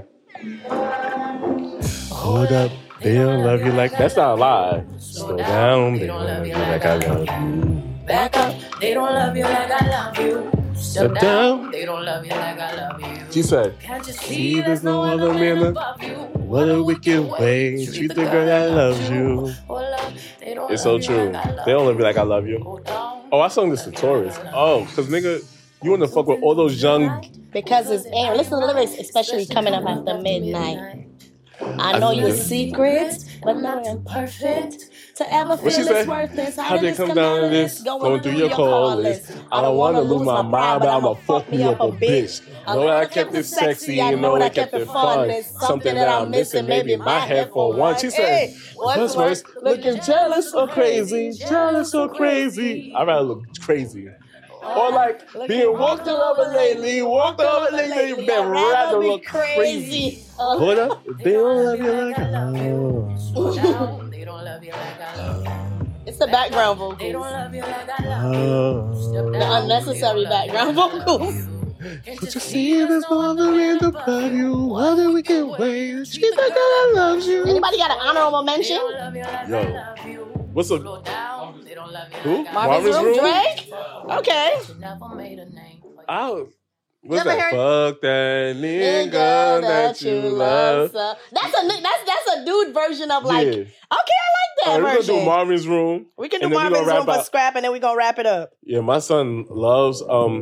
[SPEAKER 1] Hold up. They don't love you like... That's not a lie. Slow down. They don't love you like I love you.
[SPEAKER 3] Back up, they don't love you like I love you.
[SPEAKER 1] Step down.
[SPEAKER 3] They don't love you like I love you.
[SPEAKER 1] She said,
[SPEAKER 3] Can't you
[SPEAKER 1] see there's no other man above you. What a wicked way. Treat the girl that loves you. It's so true. They don't love you like I love you. Oh, I sung this to Taurus. Oh, because nigga, you want to fuck with all those young...
[SPEAKER 2] Because it's air. Listen to the lyrics, especially coming up after midnight. I know your secrets, but not imperfect. To ever feel it's worthless.
[SPEAKER 1] How did it come down to this? Going through your call list. I don't want to lose my mind, but I'ma fuck me up a bitch. Know that I kept it sexy, you know that I kept it fun. Something that I'm missing, maybe my head for one. She said, what's worse? Looking jealous or crazy? Jealous or crazy? I'd rather look crazy. Or like being walked over lately, you better rather look crazy. Hold up, they don't love you like I love you.
[SPEAKER 3] They don't love you like I love you.
[SPEAKER 2] It's the background vocals.
[SPEAKER 3] They don't love you like I love you.
[SPEAKER 2] The unnecessary background vocals.
[SPEAKER 1] But you see there's no other man above you. What a wicked way. She's the girl that loves you.
[SPEAKER 2] Anybody got an honorable mention?
[SPEAKER 1] Yo. What's up? Who?
[SPEAKER 2] Marvin's Room? Drake? Okay.
[SPEAKER 1] Oh. What's that? Fuck that nigga that you love.
[SPEAKER 2] That's a dude version of like, okay, I like that
[SPEAKER 1] version. We're
[SPEAKER 2] version.
[SPEAKER 1] gonna do Marvin's Room.
[SPEAKER 2] We can do Marvin's Room for scrap and then we're gonna wrap it up.
[SPEAKER 1] Yeah, my son loves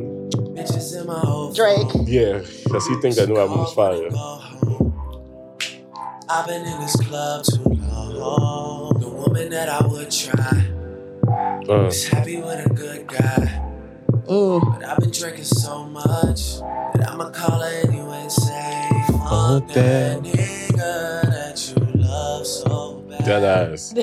[SPEAKER 2] Drake.
[SPEAKER 1] Yeah, because he thinks that new album is fire.
[SPEAKER 7] I've been in this club too long. The woman that I would try is happy with a good guy. But I've been drinking so much that I'ma call her anyway and say, fuck that nigga that you love so bad.
[SPEAKER 1] Dead ass.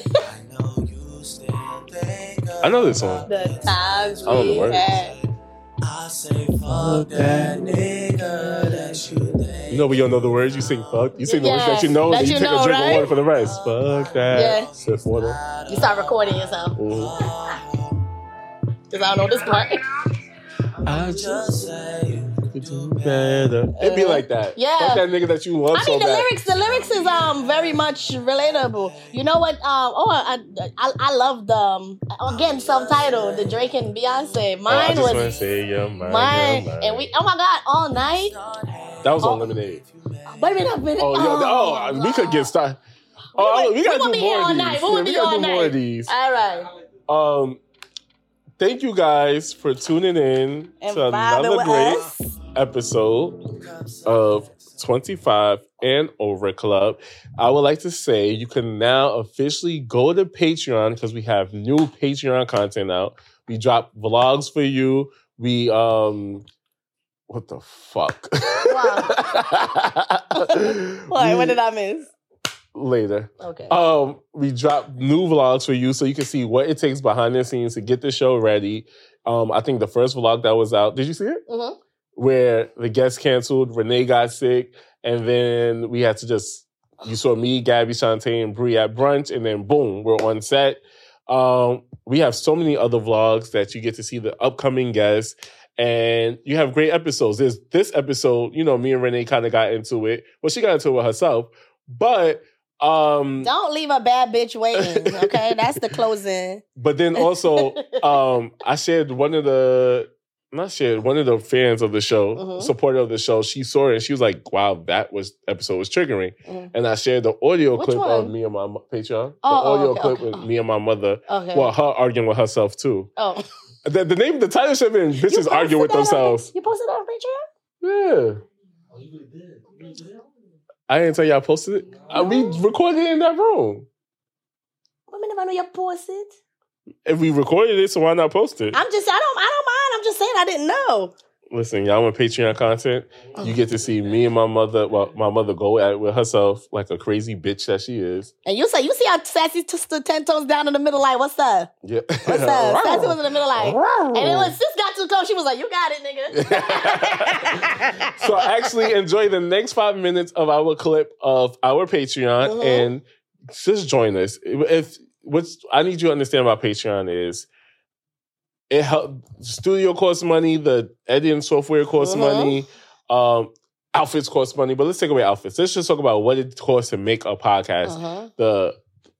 [SPEAKER 1] I know this song.
[SPEAKER 2] The times
[SPEAKER 1] I don't know the words.
[SPEAKER 7] I say, fuck that nigga that you think.
[SPEAKER 1] You know when you don't know the words, you sing fuck. You sing the words that you know, and you take a drink of water for the rest. Fuck that.
[SPEAKER 2] Yeah.
[SPEAKER 1] Sip water.
[SPEAKER 2] You start recording yourself. Because I don't know this part.
[SPEAKER 1] I just say you could do better. It'd be like that.
[SPEAKER 2] Yeah.
[SPEAKER 1] Fuck that nigga that you love so bad.
[SPEAKER 2] The lyrics is very much relatable. You know what? I love the again self-titled, the Drake and Beyonce. Mine was
[SPEAKER 1] wanna say you're mine,
[SPEAKER 2] mine.
[SPEAKER 1] you're mine.
[SPEAKER 2] And we my God, all night.
[SPEAKER 1] That was on Lemonade.
[SPEAKER 2] Wait a minute.
[SPEAKER 1] We could get started. We gotta do more
[SPEAKER 2] all
[SPEAKER 1] of
[SPEAKER 2] night.
[SPEAKER 1] these.
[SPEAKER 2] We'll be all
[SPEAKER 1] do more of
[SPEAKER 2] night.
[SPEAKER 1] these.
[SPEAKER 2] All right.
[SPEAKER 1] Thank you guys for tuning in
[SPEAKER 2] And
[SPEAKER 1] to another
[SPEAKER 2] vibing
[SPEAKER 1] great
[SPEAKER 2] with us.
[SPEAKER 1] episode of 25 and Over Club. I would like to say you can now officially go to Patreon because we have new Patreon content out. We drop vlogs for you. We what the fuck?
[SPEAKER 2] What? What did I miss?
[SPEAKER 1] Later.
[SPEAKER 2] Okay.
[SPEAKER 1] We drop new vlogs for you so you can see what it takes behind the scenes to get the show ready. I think the first vlog that was out, did you see it?
[SPEAKER 2] Mm-hmm.
[SPEAKER 1] Where the guest canceled, Renee got sick, and then we had to you saw me, Gabby, Shantae, and Bree at brunch, and then boom, we're on set. We have so many other vlogs that you get to see the upcoming guests, and you have great episodes. There's this episode, me and Renee kind of got into it. Well, she got into it herself, but
[SPEAKER 2] don't leave a bad bitch waiting, okay? That's the closing.
[SPEAKER 1] But then also, I shared one of the fans of the show, supporter of the show. She saw it and she was like, "Wow, episode was triggering." And I shared the audio clip of me and my Patreon. The audio clip with me and my mother. Okay. Well, her arguing with herself too. Oh, the title should have been "Bitches Arguing with Themselves."
[SPEAKER 2] You posted that on Patreon?
[SPEAKER 1] Yeah. Oh, you really did. I didn't tell you I posted it. We recorded it in that room.
[SPEAKER 2] What minute I know you posted?
[SPEAKER 1] If we recorded it, so why not post it?
[SPEAKER 2] I don't mind. I'm just saying I didn't know.
[SPEAKER 1] Listen, y'all want Patreon content? You get to see me and my mother. Well, my mother go at it with herself like a crazy bitch that she is.
[SPEAKER 2] And you see how Sassy stood 10 toes down in the middle, like, what's up?
[SPEAKER 1] Yeah.
[SPEAKER 2] What's up? Sassy was in the middle, like, and then when sis got too close, she was like, "You got it, nigga."
[SPEAKER 1] So actually enjoy the next 5 minutes of our clip of our Patreon and just join us. What I need you to understand about Patreon is it studio costs money, the editing software costs money, outfits cost money. But let's take away outfits. Let's just talk about what it costs to make a podcast. The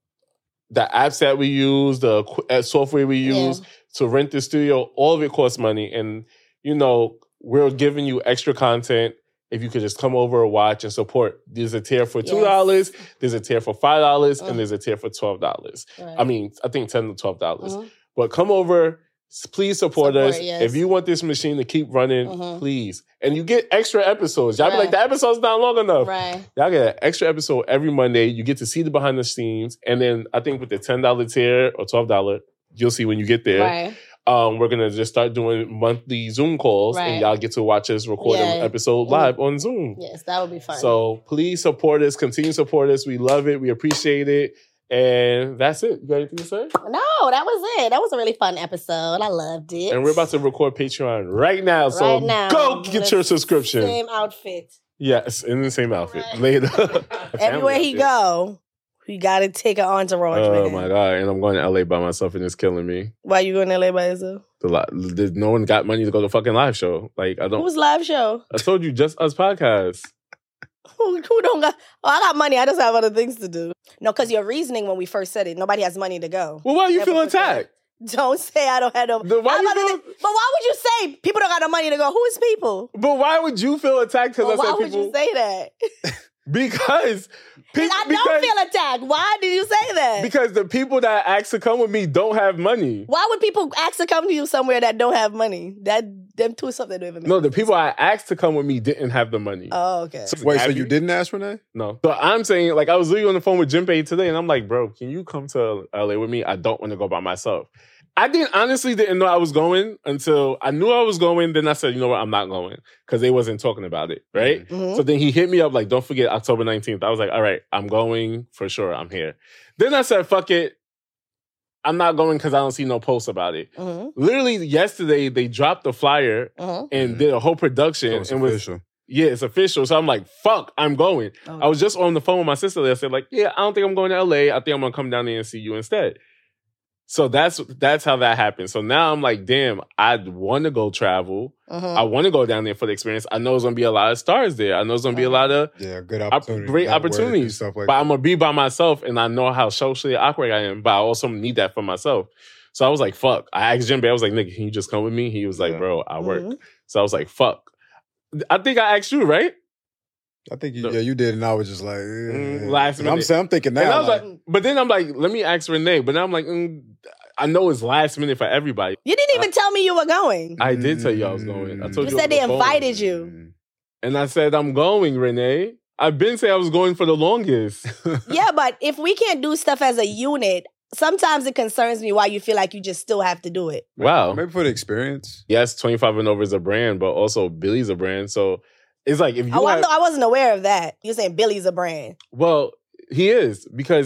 [SPEAKER 1] apps that we use, the software we use to rent the studio, all of it costs money. And, we're giving you extra content. If you could just come over and watch and support. There's a tier for $2, there's a tier for $5, and there's a tier for $12. Right. I mean, I think $10 to $12. But come over, please support us. Yes. If you want this machine to keep running, please. And you get extra episodes. Y'all be like, the episode's not long enough.
[SPEAKER 2] Right.
[SPEAKER 1] Y'all get an extra episode every Monday. You get to see the behind the scenes. And then I think with the $10 tier or $12, you'll see when you get there.
[SPEAKER 2] Right.
[SPEAKER 1] We're going to just start doing monthly Zoom calls and y'all get to watch us record an episode live on Zoom.
[SPEAKER 2] Yes, that would be fun.
[SPEAKER 1] So please support us. Continue to support us. We love it. We appreciate it. And that's it. You got anything to say?
[SPEAKER 2] No, that was it. That was a really fun episode. I loved it.
[SPEAKER 1] And we're about to record Patreon right now. So go get your subscription.
[SPEAKER 2] Same outfit.
[SPEAKER 1] Yes, in the same outfit. Later.
[SPEAKER 2] Everywhere he go, you got to take an entourage with him.
[SPEAKER 1] Oh my God. And I'm going to LA by myself and it's killing me.
[SPEAKER 2] Why you going to LA by yourself?
[SPEAKER 1] No one got money to go to the fucking live show. Like, I don't.
[SPEAKER 2] Who's live show?
[SPEAKER 1] I told you, Just Us Podcast.
[SPEAKER 2] Who don't got? Oh, I got money. I just have other things to do. No, because your reasoning when we first said it, nobody has money to go.
[SPEAKER 1] Well, why are you feeling attacked?
[SPEAKER 2] Don't say I don't have no. But why would you say people don't got no money to go? Who is people?
[SPEAKER 1] But why would you feel attacked? Because
[SPEAKER 2] why would you say that?
[SPEAKER 1] Because
[SPEAKER 2] I don't feel attacked. Why did you say that?
[SPEAKER 1] Because the people that ask to come with me don't have money.
[SPEAKER 2] Why would people ask to come to you somewhere that don't have money? Them two is something that don't even make sense.
[SPEAKER 1] The people I asked to come with me didn't have the money.
[SPEAKER 2] Oh, okay.
[SPEAKER 6] So you didn't ask Renee?
[SPEAKER 1] No. So I'm saying, I was literally on the phone with Jinpei today, and I'm like, bro, can you come to LA with me? I don't want to go by myself. I honestly didn't know I was going until I knew I was going. Then I said, you know what, I'm not going because they wasn't talking about it, right? Mm-hmm. So then he hit me up like, don't forget October 19th. I was like, all right, I'm going for sure. I'm here. Then I said, fuck it. I'm not going because I don't see no posts about it. Mm-hmm. Literally yesterday, they dropped the flyer and did a whole production.
[SPEAKER 6] It's official.
[SPEAKER 1] Yeah, it's official. So I'm like, fuck, I'm going. Okay. I was just on the phone with my sister. I said like, yeah, I don't think I'm going to LA. I think I'm going to come down there and see you instead. So that's how that happened. So now I'm like, damn, I want to go travel. I want to go down there for the experience. I know there's going to be a lot of stars there. I know there's going to be a lot of
[SPEAKER 6] good opportunities,
[SPEAKER 1] great opportunities. Stuff like but I'm going to be by myself, and I know how socially awkward I am, but I also need that for myself. So I was like, fuck. I asked Jimbe, I was like, nigga, can you just come with me? He was like, bro, I work. So I was like, fuck. I think I asked you, right?
[SPEAKER 6] I think you did, and I was just like,
[SPEAKER 1] last minute.
[SPEAKER 6] I'm thinking now.
[SPEAKER 1] And I was like, but then I'm like, let me ask Renee. But now I'm like, I know it's last minute for everybody.
[SPEAKER 2] You didn't even tell me you were going.
[SPEAKER 1] I did tell you I was going. I told you.
[SPEAKER 2] You said they invited you.
[SPEAKER 1] And I said, I'm going, Renee. I've been saying I was going for the longest.
[SPEAKER 2] Yeah, but if we can't do stuff as a unit, sometimes it concerns me why you feel like you just still have to do it.
[SPEAKER 1] Wow.
[SPEAKER 6] Maybe for the experience.
[SPEAKER 1] Yes, 25 and over is a brand, but also Billy's a brand. So it's like if you
[SPEAKER 2] I wasn't aware of that. You're saying Billy's a brand.
[SPEAKER 1] Well, he is because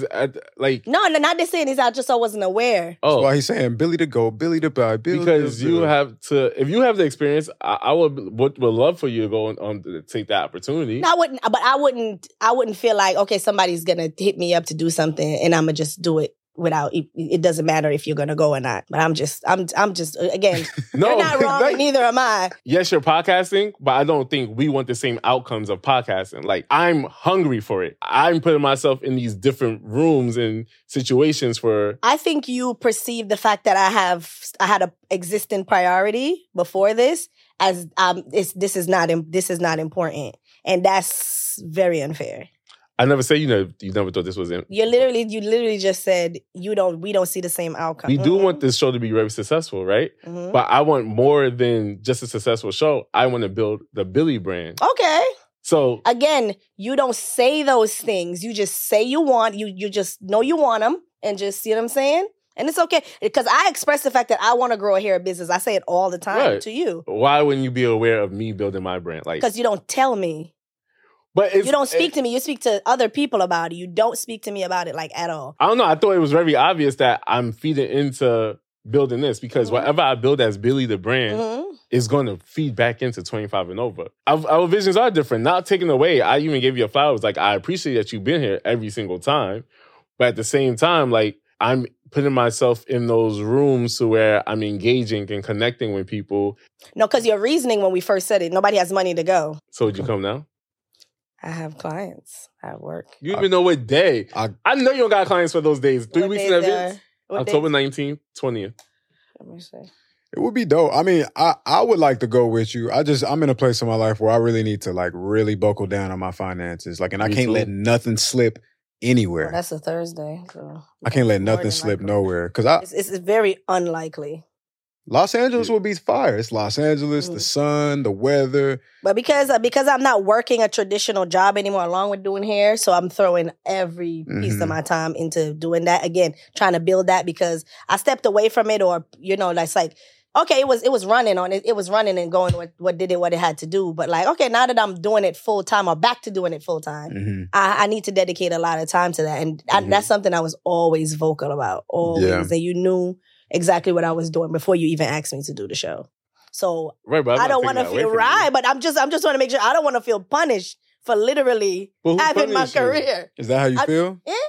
[SPEAKER 2] No, not just saying this. I just wasn't aware.
[SPEAKER 6] That's why he's saying Billy to go, Billy to buy, Billy
[SPEAKER 1] because
[SPEAKER 6] to
[SPEAKER 1] you have to. If you have the experience, I would love for you to go on to take that opportunity.
[SPEAKER 2] No, I wouldn't feel like okay, somebody's gonna hit me up to do something, and I'm gonna just do it without. It doesn't matter if you're gonna go or not. But I'm just again.
[SPEAKER 1] No,
[SPEAKER 2] you're not wrong, and neither am I.
[SPEAKER 1] Yes, you're podcasting, but I don't think we want the same outcomes of podcasting. Like I'm hungry for it. I'm putting myself in these different rooms and situations for.
[SPEAKER 2] I think you perceive the fact that I had a existing priority before this as this is not important, and that's very unfair.
[SPEAKER 1] I never say you never thought this was in.
[SPEAKER 2] You literally just said we don't see the same outcome.
[SPEAKER 1] We do want this show to be very successful, right? Mm-hmm. But I want more than just a successful show. I want to build the Billy brand.
[SPEAKER 2] Okay.
[SPEAKER 1] So
[SPEAKER 2] again, you don't say those things. You just say you want. You just know you want them, and just see what I'm saying. And it's okay because I express the fact that I want to grow a hair business. I say it all the time to you.
[SPEAKER 1] Why wouldn't you be aware of me building my brand? Like
[SPEAKER 2] because you don't tell me.
[SPEAKER 1] But
[SPEAKER 2] you don't speak to me. You speak to other people about it. You don't speak to me about it like at all.
[SPEAKER 1] I don't know. I thought it was very obvious that I'm feeding into building this because whatever I build as Billy the brand is going to feed back into 25 and over. Our visions are different. Not taken away. I even gave you a flowers. Like I appreciate that you've been here every single time, but at the same time, like I'm putting myself in those rooms to where I'm engaging and connecting with people.
[SPEAKER 2] No, because your reasoning when we first said it, nobody has money to go.
[SPEAKER 1] So would you come now?
[SPEAKER 2] I have clients. I have work.
[SPEAKER 1] You even know what day. I know you don't got clients for those days. 3 weeks in advance. October 19th, 20th.
[SPEAKER 2] Let me see.
[SPEAKER 6] It would be dope. I mean, I would like to go with you. I'm in a place in my life where I really need to like really buckle down on my finances. Like, and I can't let nothing slip anywhere.
[SPEAKER 2] Well, that's a Thursday. So
[SPEAKER 6] I can't let nothing slip nowhere. Because
[SPEAKER 2] it's very unlikely.
[SPEAKER 6] Los Angeles will be fire. It's Los Angeles, the sun, the weather.
[SPEAKER 2] But because I'm not working a traditional job anymore along with doing hair, so I'm throwing every piece of my time into doing that. Again, trying to build that because I stepped away from it or, that's like, okay, it was running on it. It was running and going what it had to do. But like, okay, now that I'm doing it full time or back to doing it full time, I need to dedicate a lot of time to that. And that's something I was always vocal about. Always. Yeah. And you knew exactly what I was doing before you even asked me to do the show. So I don't want to feel but I'm just trying to make sure I don't want to feel punished for literally having my career.
[SPEAKER 6] Is that how you feel?
[SPEAKER 2] Yeah.